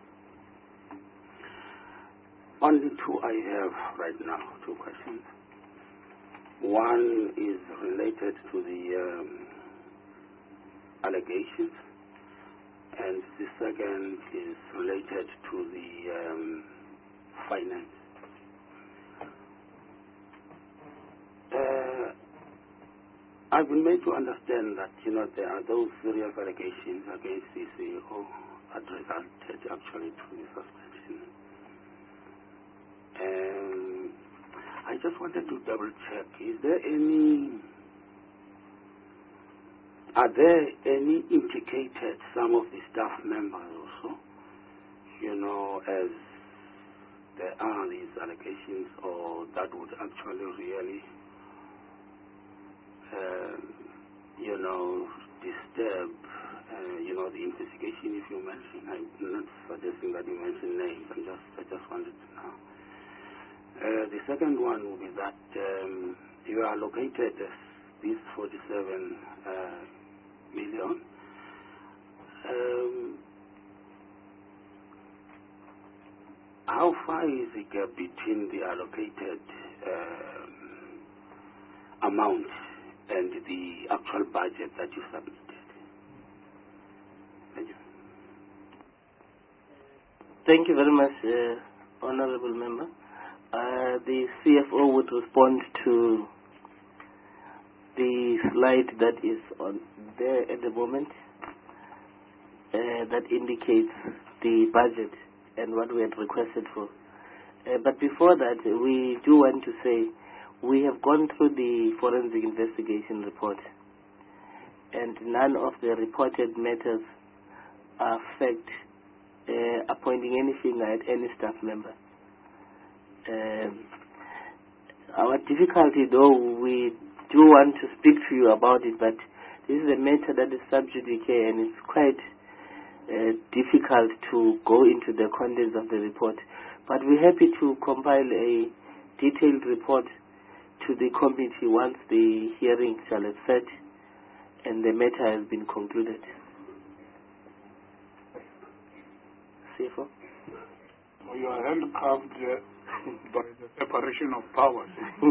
Only 2 I have right now, 2 questions. One is related to the allegations, and the second is related to the finance. I've been made to understand that, there are those serious allegations against the CEO that resulted actually to the suspension. I just wanted to double check, are there any implicated, some of the staff members also, as there are these allegations, or that would actually really, disturb, the investigation if you mention. I'm not suggesting that you mention names, I just wanted to know. The second one will be that you are located as this 47 million. How far is the gap between the allocated amount and the actual budget that you submitted? Thank you. Thank you very much, Honorable Member. The CFO would respond to the slide that is on there at the moment that indicates the budget and what we had requested for. But before that, we do want to say we have gone through the forensic investigation report, and none of the reported matters affect appointing any finger at any staff member. Our difficulty, though, we do want to speak to you about it, but this is a matter that is sub judice, and it's quite difficult to go into the contents of the report. But we're happy to compile a detailed report to the committee once the hearing shall have set and the matter has been concluded. CFO? You are handcuffed by the separation of powers.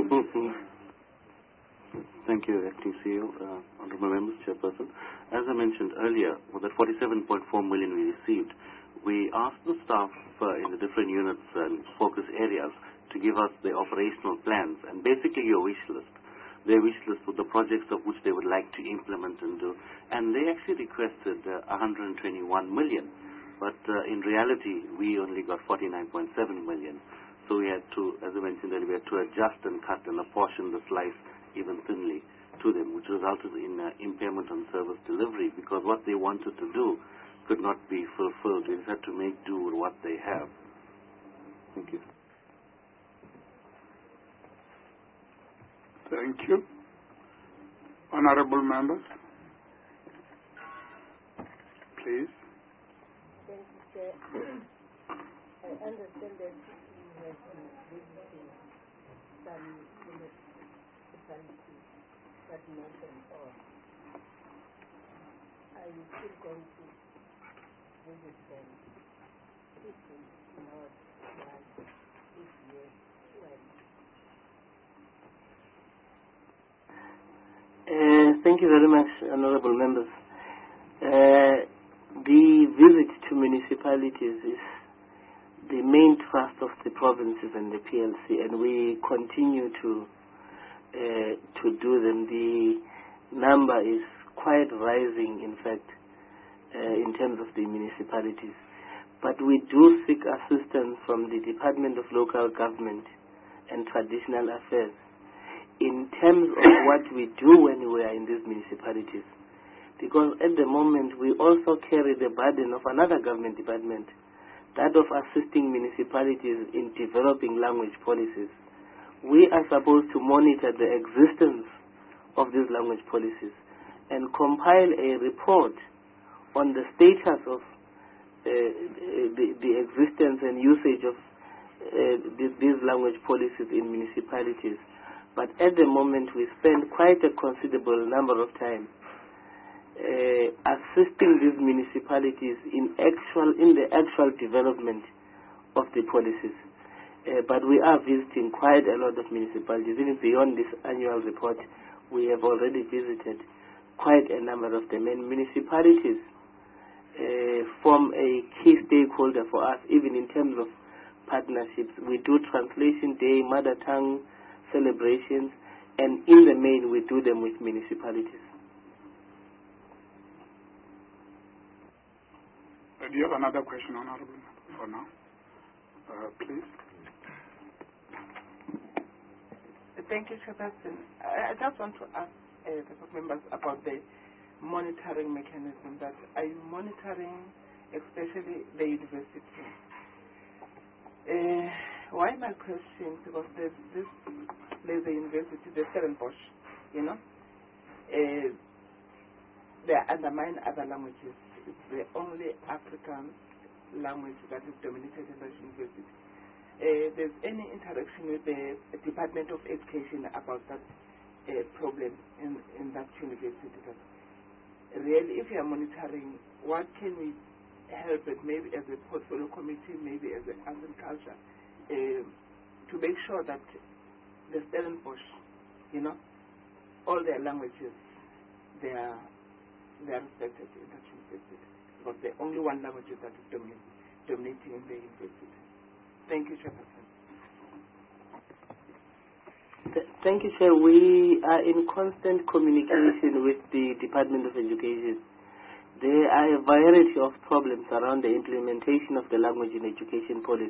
Thank you, Acting CEO, Honourable Members, Chairperson. As I mentioned earlier, with the 47.4 million we received, we asked the staff in the different units and focus areas to give us the operational plans and basically your wish list. Their wish list with the projects of which they would like to implement and do. And they actually requested 121 million. But in reality, we only got 49.7 million. So we had to, as I mentioned earlier, we had to adjust and cut and apportion the slice even thinly to them, which resulted in impairment on service delivery, because what they wanted to do could not be fulfilled. We just had to make do with what they have. Thank you. Thank you. Honorable members, please. Thank you, Chair. I understand that you have been visiting some municipalities that not and all. Are you still going to visit them? If not, why? If yes, when? Thank you very much, honorable members. The visit to municipalities is the main thrust of the provinces and the PLC, and we continue to do them. The number is quite rising, in fact, in terms of the municipalities. But we do seek assistance from the Department of Local Government and Traditional Affairs in terms of what we do when we are in these municipalities. Because at the moment, we also carry the burden of another government department, that of assisting municipalities in developing language policies. We are supposed to monitor the existence of these language policies and compile a report on the status of the existence and usage of these language policies in municipalities. But at the moment, we spend quite a considerable number of time assisting these municipalities in the actual development of the policies. But we are visiting quite a lot of municipalities. Even beyond this annual report, we have already visited quite a number of them. And municipalities form a key stakeholder for us, even in terms of partnerships. We do Translation Day, Mother Tongue celebrations, and in the main we do them with municipalities. Do you have another question, Honorable, for now? Please. Thank you, Chairperson. I just want to ask the board members about the monitoring mechanism. That are you monitoring, especially the university? Why my question? Because there's a university, the Stellenbosch, you know. They undermine other languages. It's the only African language that is dominated in that university. There's any interaction with the Department of Education about that problem in that university? That really, if you are monitoring, what can we help it, maybe as a portfolio committee, maybe as an arts and culture, to make sure that the Stellenbosch, you know, all their languages, they are respected in that university, because the only one language that is dominating in the university. Thank you, Chairperson. Thank you, Chair. We are in constant communication with the Department of Education. There are a variety of problems around the implementation of the language in education policy.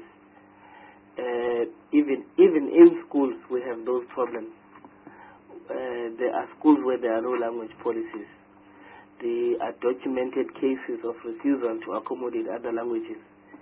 Even in schools, we have those problems. There are schools where there are no language policies. There are documented cases of refusal to accommodate other languages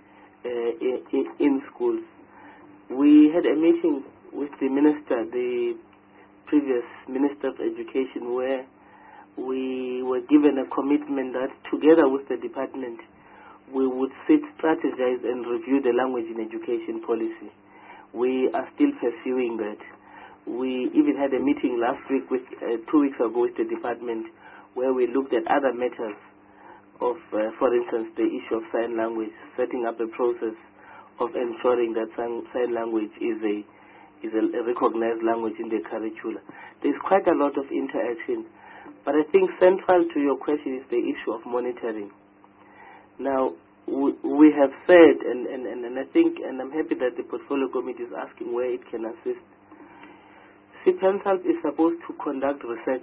in schools. We had a meeting with the minister, the previous Minister of Education, where we were given a commitment that together with the department we would sit, strategize and review the language in education policy. We are still pursuing that. We even had a meeting last week, 2 weeks ago, with the department, where we looked at other matters of, for instance, the issue of sign language, setting up a process of ensuring that sign language is a recognized language in the curricula. There's quite a lot of interaction, but I think central to your question is the issue of monitoring. Now, we have said, and I think, and I'm happy that the portfolio committee is asking where it can assist. CPENSALP is supposed to conduct research.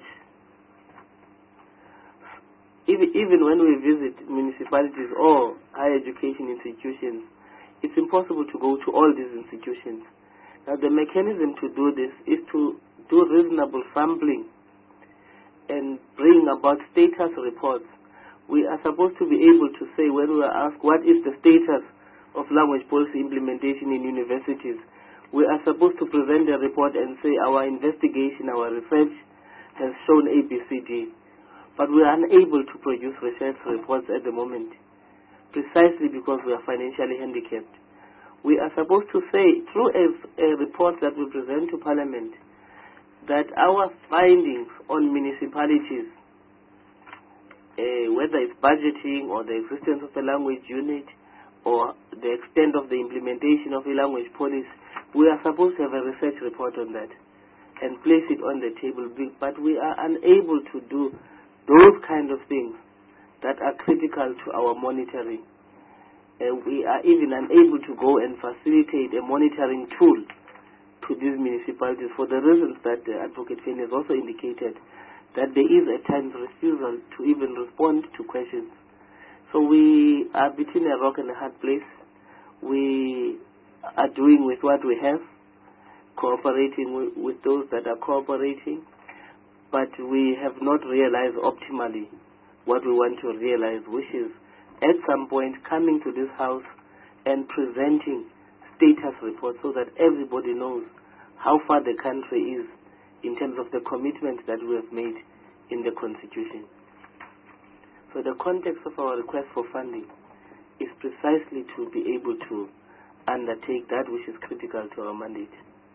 Even when we visit municipalities or higher education institutions, it's impossible to go to all these institutions. Now, the mechanism to do this is to do reasonable sampling and bring about status reports. We are supposed to be able to say, when we are asked what is the status of language policy implementation in universities, we are supposed to present a report and say our investigation, our research has shown ABCD. But we are unable to produce research reports at the moment, precisely because we are financially handicapped. We are supposed to say, through a report that we present to Parliament, that our findings on municipalities, whether it's budgeting or the existence of a language unit or the extent of the implementation of a language policy, we are supposed to have a research report on that and place it on the table. But we are unable to do those kind of things that are critical to our monitoring. We are even unable to go and facilitate a monitoring tool to these municipalities for the reasons that Advocate Fane has also indicated, that there is at times refusal to even respond to questions. So we are between a rock and a hard place. We are doing with what we have, cooperating with those that are cooperating, but we have not realized optimally what we want to realize, which is at some point coming to this house and presenting status reports so that everybody knows how far the country is in terms of the commitment that we have made in the Constitution. So the context of our request for funding is precisely to be able to undertake that which is critical to our mandate.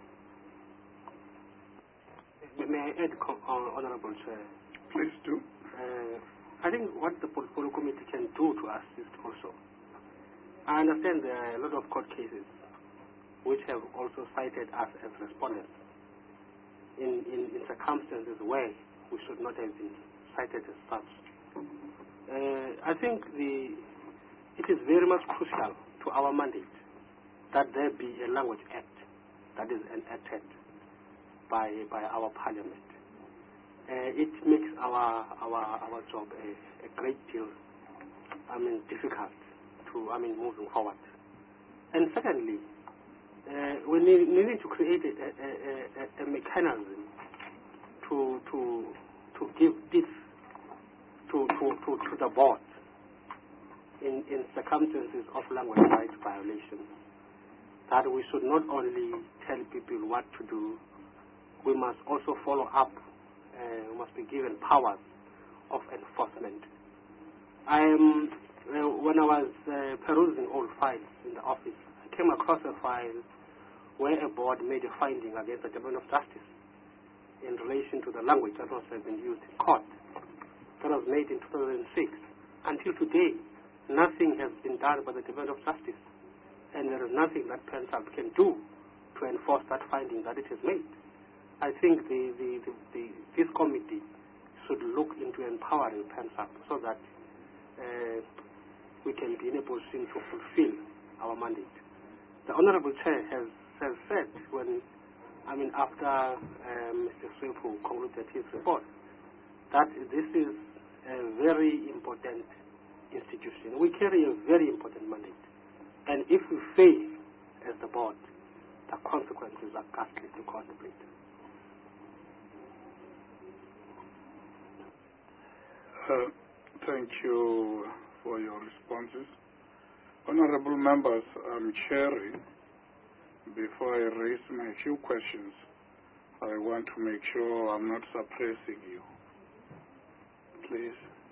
May I add, Honorable Chair? Please do. I think what the portfolio committee can do to assist also. I understand there are a lot of court cases which have also cited us as respondents in circumstances where we should not have been cited as such. I think it is very much crucial to our mandate that there be a language act that is enacted. by our parliament. It makes our job a great deal, difficult to, moving forward. And secondly, we need to create a mechanism to give this to the board in circumstances of language rights violations. That we should not only tell people what to do, we must also follow up. We must be given powers of enforcement. When I was perusing old files in the office, I came across a file where a board made a finding against the Department of Justice in relation to the language that was being used in court. That was made in 2006. Until today, nothing has been done by the Department of Justice, and there is nothing that PENSAP can do to enforce that finding that it has made. I think this committee should look into empowering PENSAP so that we can be in a position to fulfill our mandate. The Honorable Chair has said when, after Mr. Swifu concluded his report, that this is a very important institution. We carry a very important mandate. And if we fail as the board, the consequences are ghastly to contemplate. Thank you for your responses. Honorable members, I'm chairing. Before I raise my few questions, I want to make sure I'm not suppressing you. Please.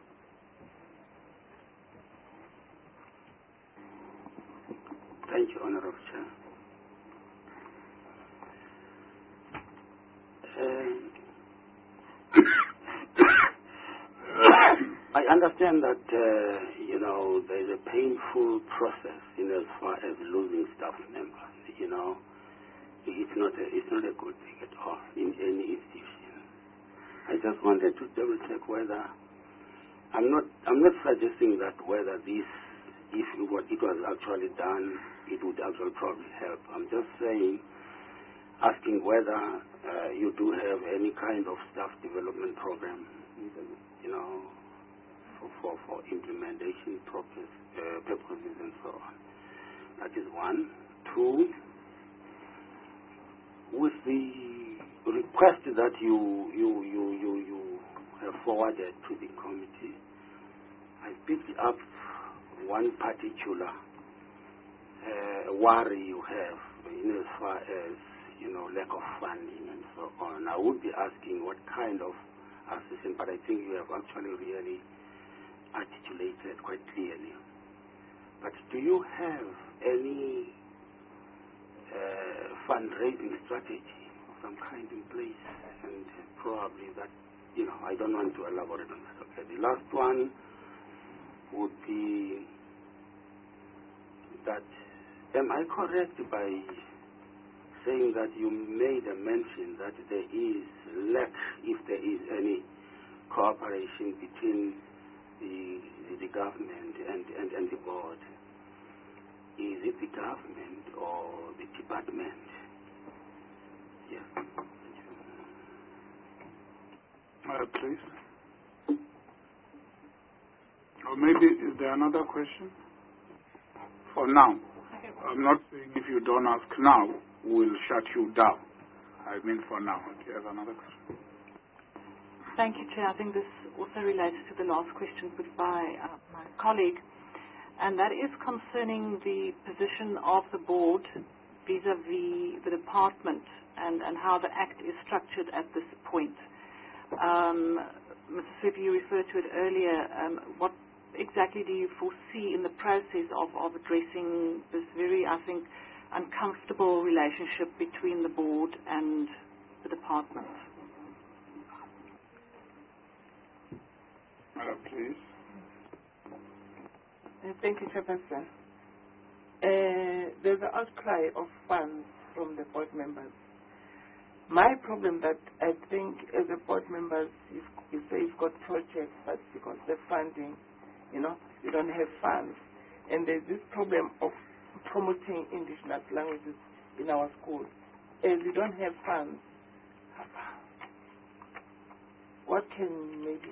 Thank you, Honorable Chair. I understand that, there's a painful process in as far as losing staff members. It's not a good thing at all in any institution. I just wanted to double check whether I'm not suggesting that whether this, if what it was actually done, it would actually probably help. I'm just asking whether you do have any kind of staff development program, for implementation purposes and so on. That is one. Two, with the request that you have forwarded to the committee, I picked up one particular worry you have in as far as lack of funding and so on. I would be asking what kind of assistance, but I think you have actually really articulated quite clearly. But do you have any fundraising strategy of some kind in place? And probably that, I don't want to elaborate on that. Okay. The last one would be that, am I correct by saying that you made a mention that there is lack, if there is any cooperation between the government and the board? Is it the government or the department? Yes. Please. Or maybe, is there another question? For now. I'm not saying if you don't ask now, we'll shut you down. I mean for now. Do you have another question? Thank you, Chair. I think this also relates to the last question put by my colleague, and that is concerning the position of the board vis-a-vis the department and how the Act is structured at this point. Mr. Swift, you referred to it earlier. What exactly do you foresee in the process of addressing this very, I think, uncomfortable relationship between the board and the department? Please. Thank you, Chairperson. There's an outcry of funds from the board members. My problem that I think as a board members, you say you've got projects, but because the funding, you don't have funds. And there's this problem of promoting indigenous languages in our schools. As we don't have funds, what can maybe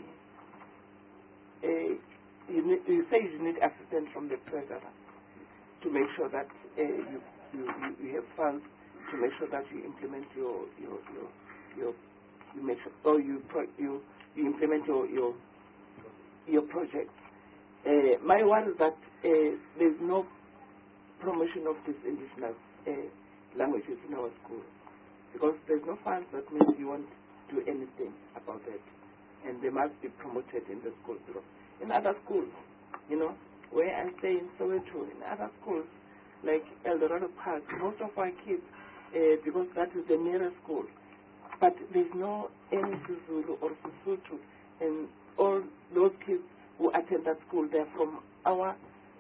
you say you need assistance from the treasurer to make sure that you have funds to make sure that you implement you make sure, or you implement your project. My one is that there's no promotion of these indigenous languages in our school, because there's no funds. That means you won't do anything about it, and they must be promoted in the school. Because in other schools, where I stay in Soweto, in other schools like Eldorado Park, most of our kids, because that is the nearest school, but there's no any Zulu or Sesotho, and all those kids who attend that school, they're from our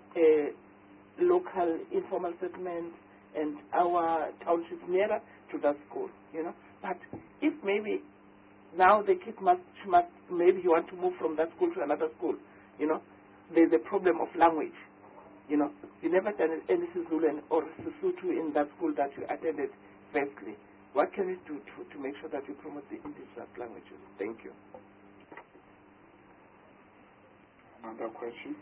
local informal settlement and our townships nearer to that school, But if maybe now the kid maybe you want to move from that school to another school, there's a problem of language, You never done any Zulu or Sesotho in that school that you attended firstly. What can you do to make sure that you promote the indigenous languages? Thank you. Another question?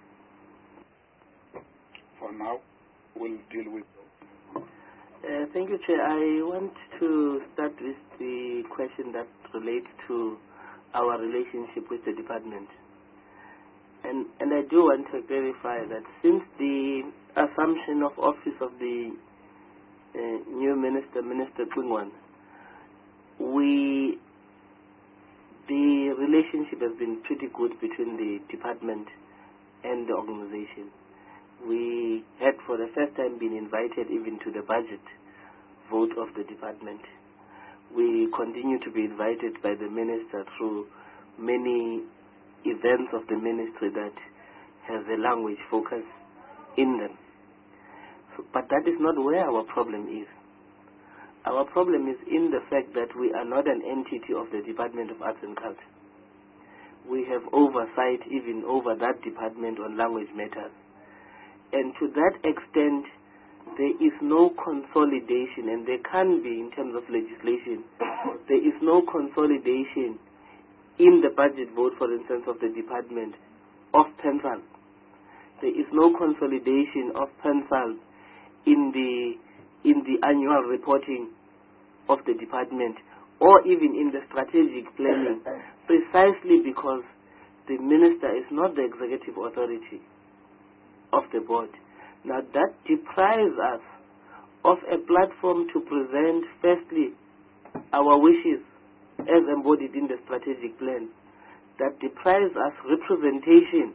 For now, we'll deal with those. Thank you, Chair. I want to start with the question that relates to our relationship with the department. And I do want to clarify that since the assumption of office of the new minister, Minister Kungwan, the relationship has been pretty good between the department and the organization. We had for the first time been invited even to the budget vote of the department. We continue to be invited by the minister through many events of the ministry that has a language focus in them. But that is not where our problem is. Our problem is in the fact that we are not an entity of the Department of Arts and Culture. We have oversight even over that department on language matters. And to that extent, there is no consolidation, and there can be in terms of legislation, there is no consolidation in the budget vote, for instance, of the department of PENSAL. There is no consolidation of PENSAL in the annual reporting of the department, or even in the strategic planning, precisely because the minister is not the executive authority of the board. Now that deprives us of a platform to present, firstly, our wishes as embodied in the strategic plan. That deprives us representation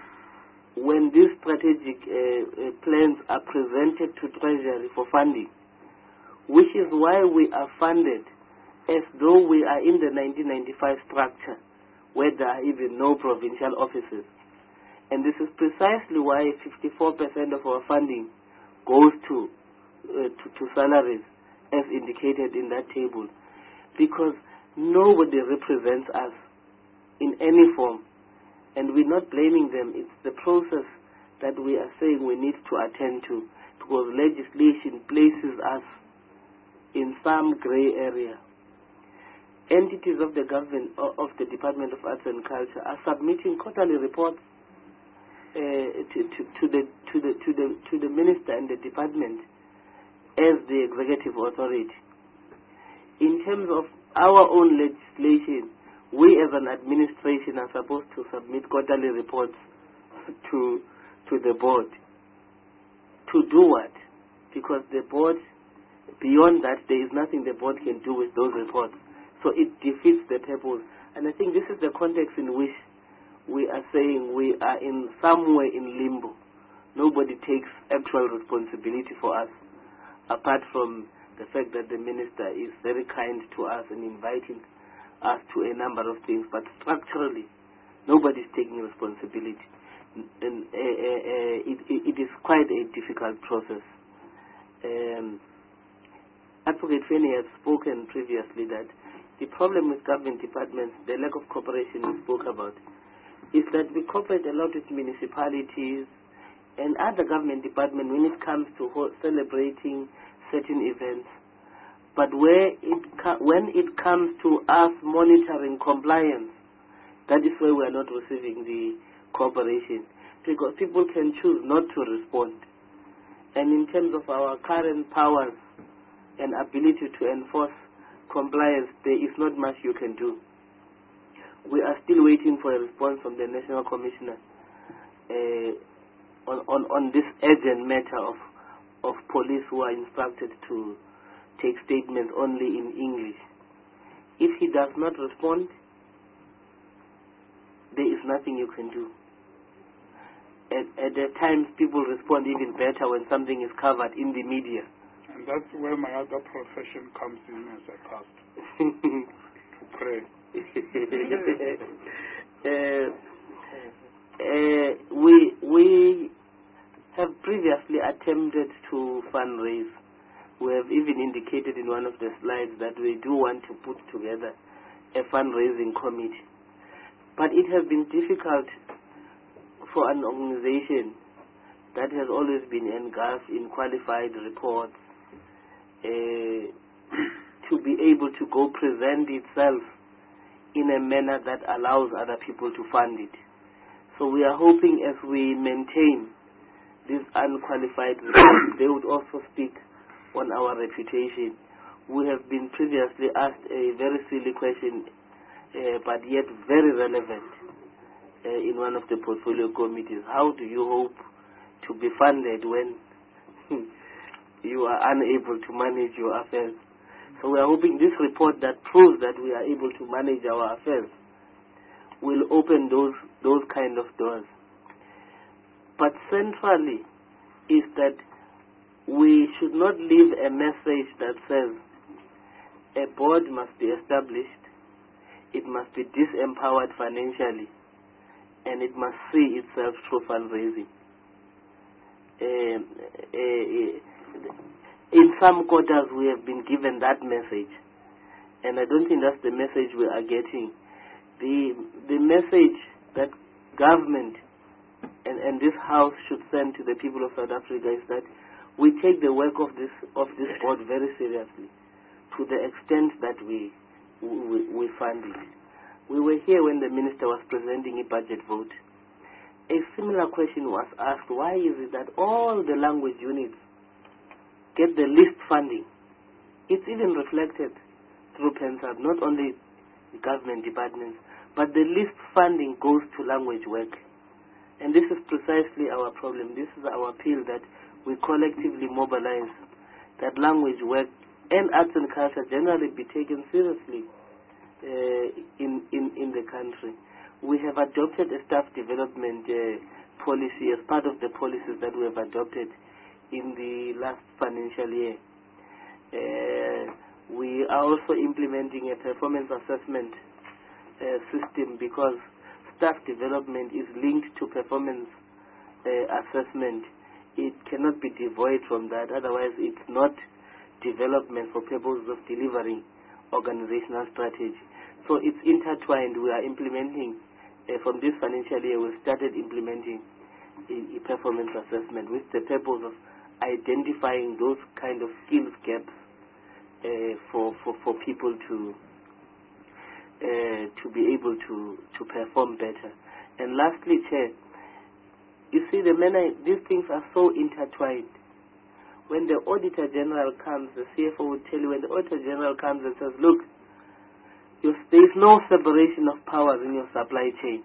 when these strategic plans are presented to Treasury for funding, which is why we are funded as though we are in the 1995 structure, where there are even no provincial offices. And this is precisely why 54% of our funding goes to salaries, as indicated in that table, because nobody represents us in any form. And we're not blaming them. It's the process that we are saying we need to attend to, because legislation places us in some gray area. Entities of the government, of the Department of Arts and Culture, are submitting quarterly reports to the minister and the department as the executive authority. In terms of our own legislation, we as an administration are supposed to submit quarterly reports to the board. To do what? Because the board, beyond that, there is nothing the board can do with those reports. So it defeats the purpose. And I think this is the context in which we are saying we are in somewhere in limbo. Nobody takes actual responsibility for us, apart from the fact that the minister is very kind to us and inviting us to a number of things, but structurally, nobody is taking responsibility. And it is quite a difficult process. Advocate Feni has spoken previously that the problem with government departments, the lack of cooperation we spoke about, is that we cooperate a lot with municipalities and other government departments when it comes to celebrating certain events. But when it comes to us monitoring compliance, that is where we are not receiving the cooperation, because people can choose not to respond. And in terms of our current powers and ability to enforce compliance, there is not much you can do. We are still waiting for a response from the National Commissioner on this urgent matter of police who are instructed to take statements only in English. If he does not respond, there is nothing you can do. At times, people respond even better when something is covered in the media. And that's where my other profession comes in as a pastor, to pray. We have previously attempted to fundraise. We have even indicated in one of the slides that we do want to put together a fundraising committee. But it has been difficult for an organization that has always been engulfed in qualified reports to be able to go present itself in a manner that allows other people to fund it. So we are hoping as we maintain these unqualified reports, they would also speak on our reputation. We have been previously asked a very silly question, but yet very relevant in one of the portfolio committees. How do you hope to be funded when you are unable to manage your affairs? So we are hoping this report that proves that we are able to manage our affairs will open those kind of doors. But centrally is that we should not leave a message that says a board must be established, it must be disempowered financially, and it must see itself through fundraising. In some quarters we have been given that message, and I don't think that's the message we are getting. The message that government and this House should send to the people of South Africa is that we take the work of this board very seriously, to the extent that we fund it. We were here when the minister was presenting a budget vote. A similar question was asked: why is it that all the language units get the least funding? It's even reflected through PENSAB, not only the government departments, but the least funding goes to language work. And this is precisely our problem. This is our appeal, that we collectively mobilize, that language work and arts and culture generally be taken seriously in the country. We have adopted a staff development policy as part of the policies that we have adopted in the last financial year. We are also implementing a performance assessment system, because staff development is linked to performance assessment. It cannot be devoid from that, otherwise it's not development for purposes of delivering organizational strategy. So it's intertwined. We are implementing, from this financial year, we started implementing a performance assessment with the purpose of identifying those kind of skills gaps for people to be able to perform better. And lastly, Chair, you see, these things are so intertwined. When the Auditor General comes, the CFO would tell you, when the Auditor General comes and says, look, there is no separation of powers in your supply chain.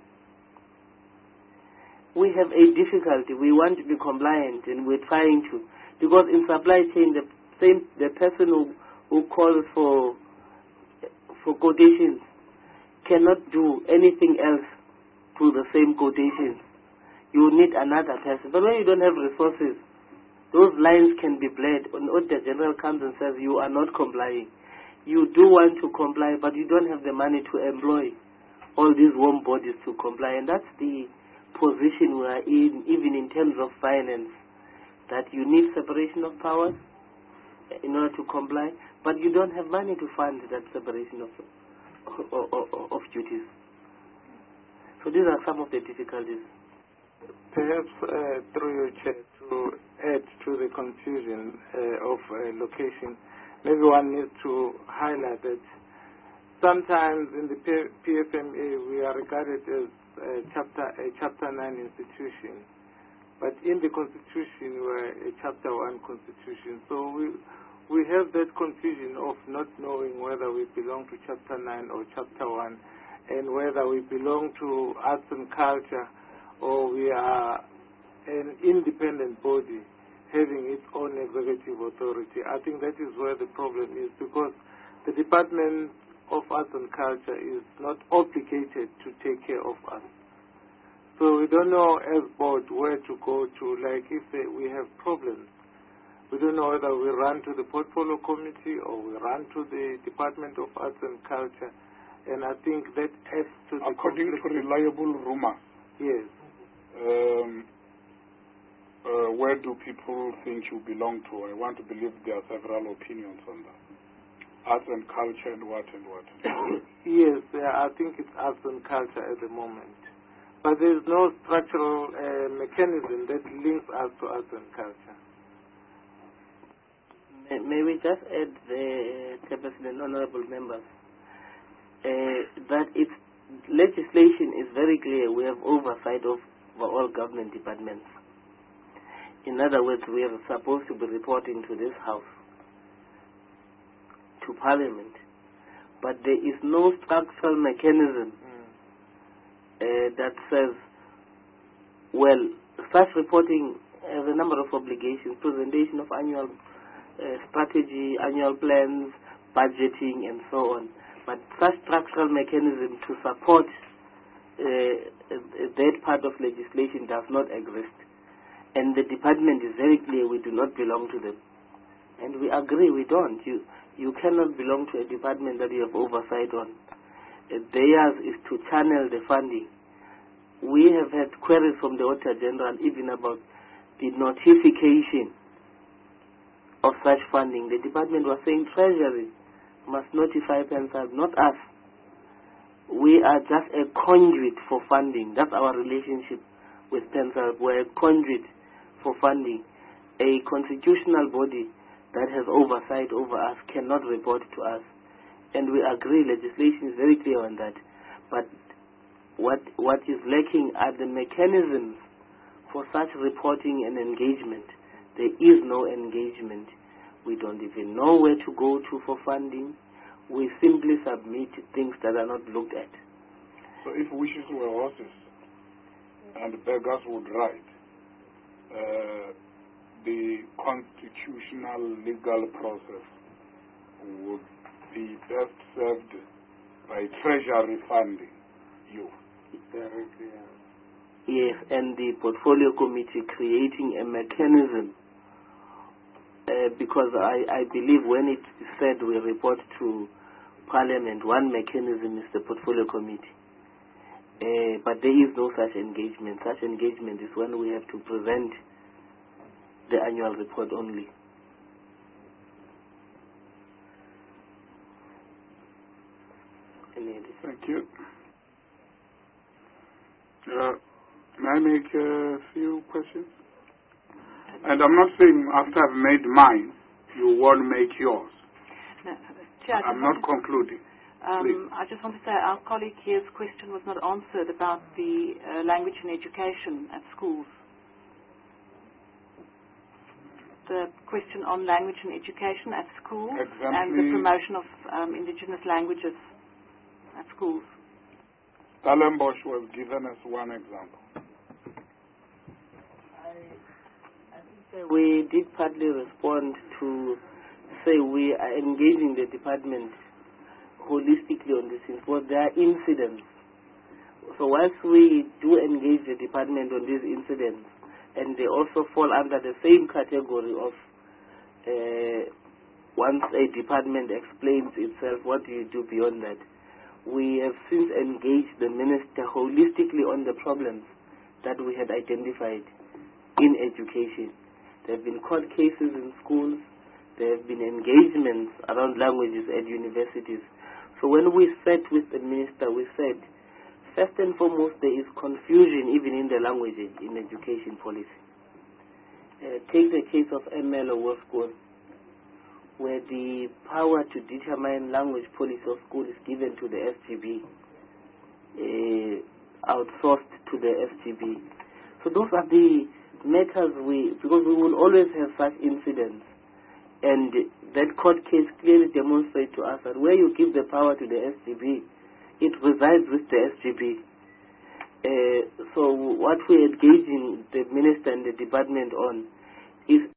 We have a difficulty. We want to be compliant, and we're trying to. Because in supply chain, the person who calls for quotations cannot do anything else to the same quotations. You need another person. But when you don't have resources, those lines can be blurred. An Auditor General comes and says you are not complying. You do want to comply, but you don't have the money to employ all these warm bodies to comply. And that's the position we are in, even in terms of finance, that you need separation of powers in order to comply, but you don't have money to fund that separation of duties. So these are some of the difficulties. Perhaps through your chair, to add to the confusion of location, maybe one needs to highlight that sometimes in the PFMA we are regarded as a Chapter 9 institution, but in the Constitution we are a Chapter 1 Constitution. So we have that confusion of not knowing whether we belong to Chapter 9 or Chapter 1, and whether we belong to arts and culture or we are an independent body having its own executive authority. I think that is where the problem is, because the Department of Arts and Culture is not obligated to take care of us. So we don't know as board where to go to. Like if we have problems, we don't know whether we run to the Portfolio Committee or we run to the Department of Arts and Culture. And I think that adds to the according to reliable rumors. Yes. Where do people think you belong to? I want to believe there are several opinions on that. Arts and culture and what and what. Yes, I think it's arts and culture at the moment. But there is no structural mechanism that links us to arts and culture. May we just add, Chairperson and honorable members, that its legislation is very clear. We have oversight of all government departments. In other words, we are supposed to be reporting to this House, to Parliament, but there is no structural mechanism that says, well, such reporting has a number of obligations: presentation of annual strategy, annual plans, budgeting, and so on. But such structural mechanism to support that part of legislation does not exist. And the department is very clear: we do not belong to them. And we agree we don't. You cannot belong to a department that you have oversight on. Theirs is to channel the funding. We have had queries from the Auditor General even about the notification of such funding. The department was saying Treasury must notify PENSALB, not us. We are just a conduit for funding. That's our relationship with PENSALB. We're a conduit for funding. A constitutional body that has oversight over us cannot report to us. And we agree, legislation is very clear on that. But what is lacking are the mechanisms for such reporting and engagement. There is no engagement. We don't even know where to go to for funding. We simply submit things that are not looked at. So if wishes were horses and beggars would ride, the constitutional legal process would be best served by Treasury funding you. Yes, and the Portfolio Committee creating a mechanism, because I believe when it is said we report to Parliament, one mechanism is the Portfolio Committee. But there is no such engagement. Such engagement is when we have to present the annual report only. Thank you. May I make a few questions? And I'm not saying after I've made mine, you won't make yours. No, Chair, I'm not concluding. I just want to say our colleague here's question was not answered about the language and education at schools. The question on language and education at schools and the promotion of indigenous languages at schools. Stellenbosch was given as one example. We did partly respond to say we are engaging the department holistically on this because there are incidents. So once we do engage the department on these incidents, and they also fall under the same category of once a department explains itself, what do you do beyond that? We have since engaged the minister holistically on the problems that we had identified in education. There have been court cases in schools. There have been engagements around languages at universities. So when we sat with the minister, we said, first and foremost, there is confusion even in the languages in education policy. Take the case of ML or Wolfschool, where the power to determine language policy of school is given to the SGB, outsourced to the SGB. So those are the matters because we will always have such incidents. And that court case clearly demonstrates to us that where you give the power to the SGB, it resides with the SGB. So what we're engaging the minister and the department on is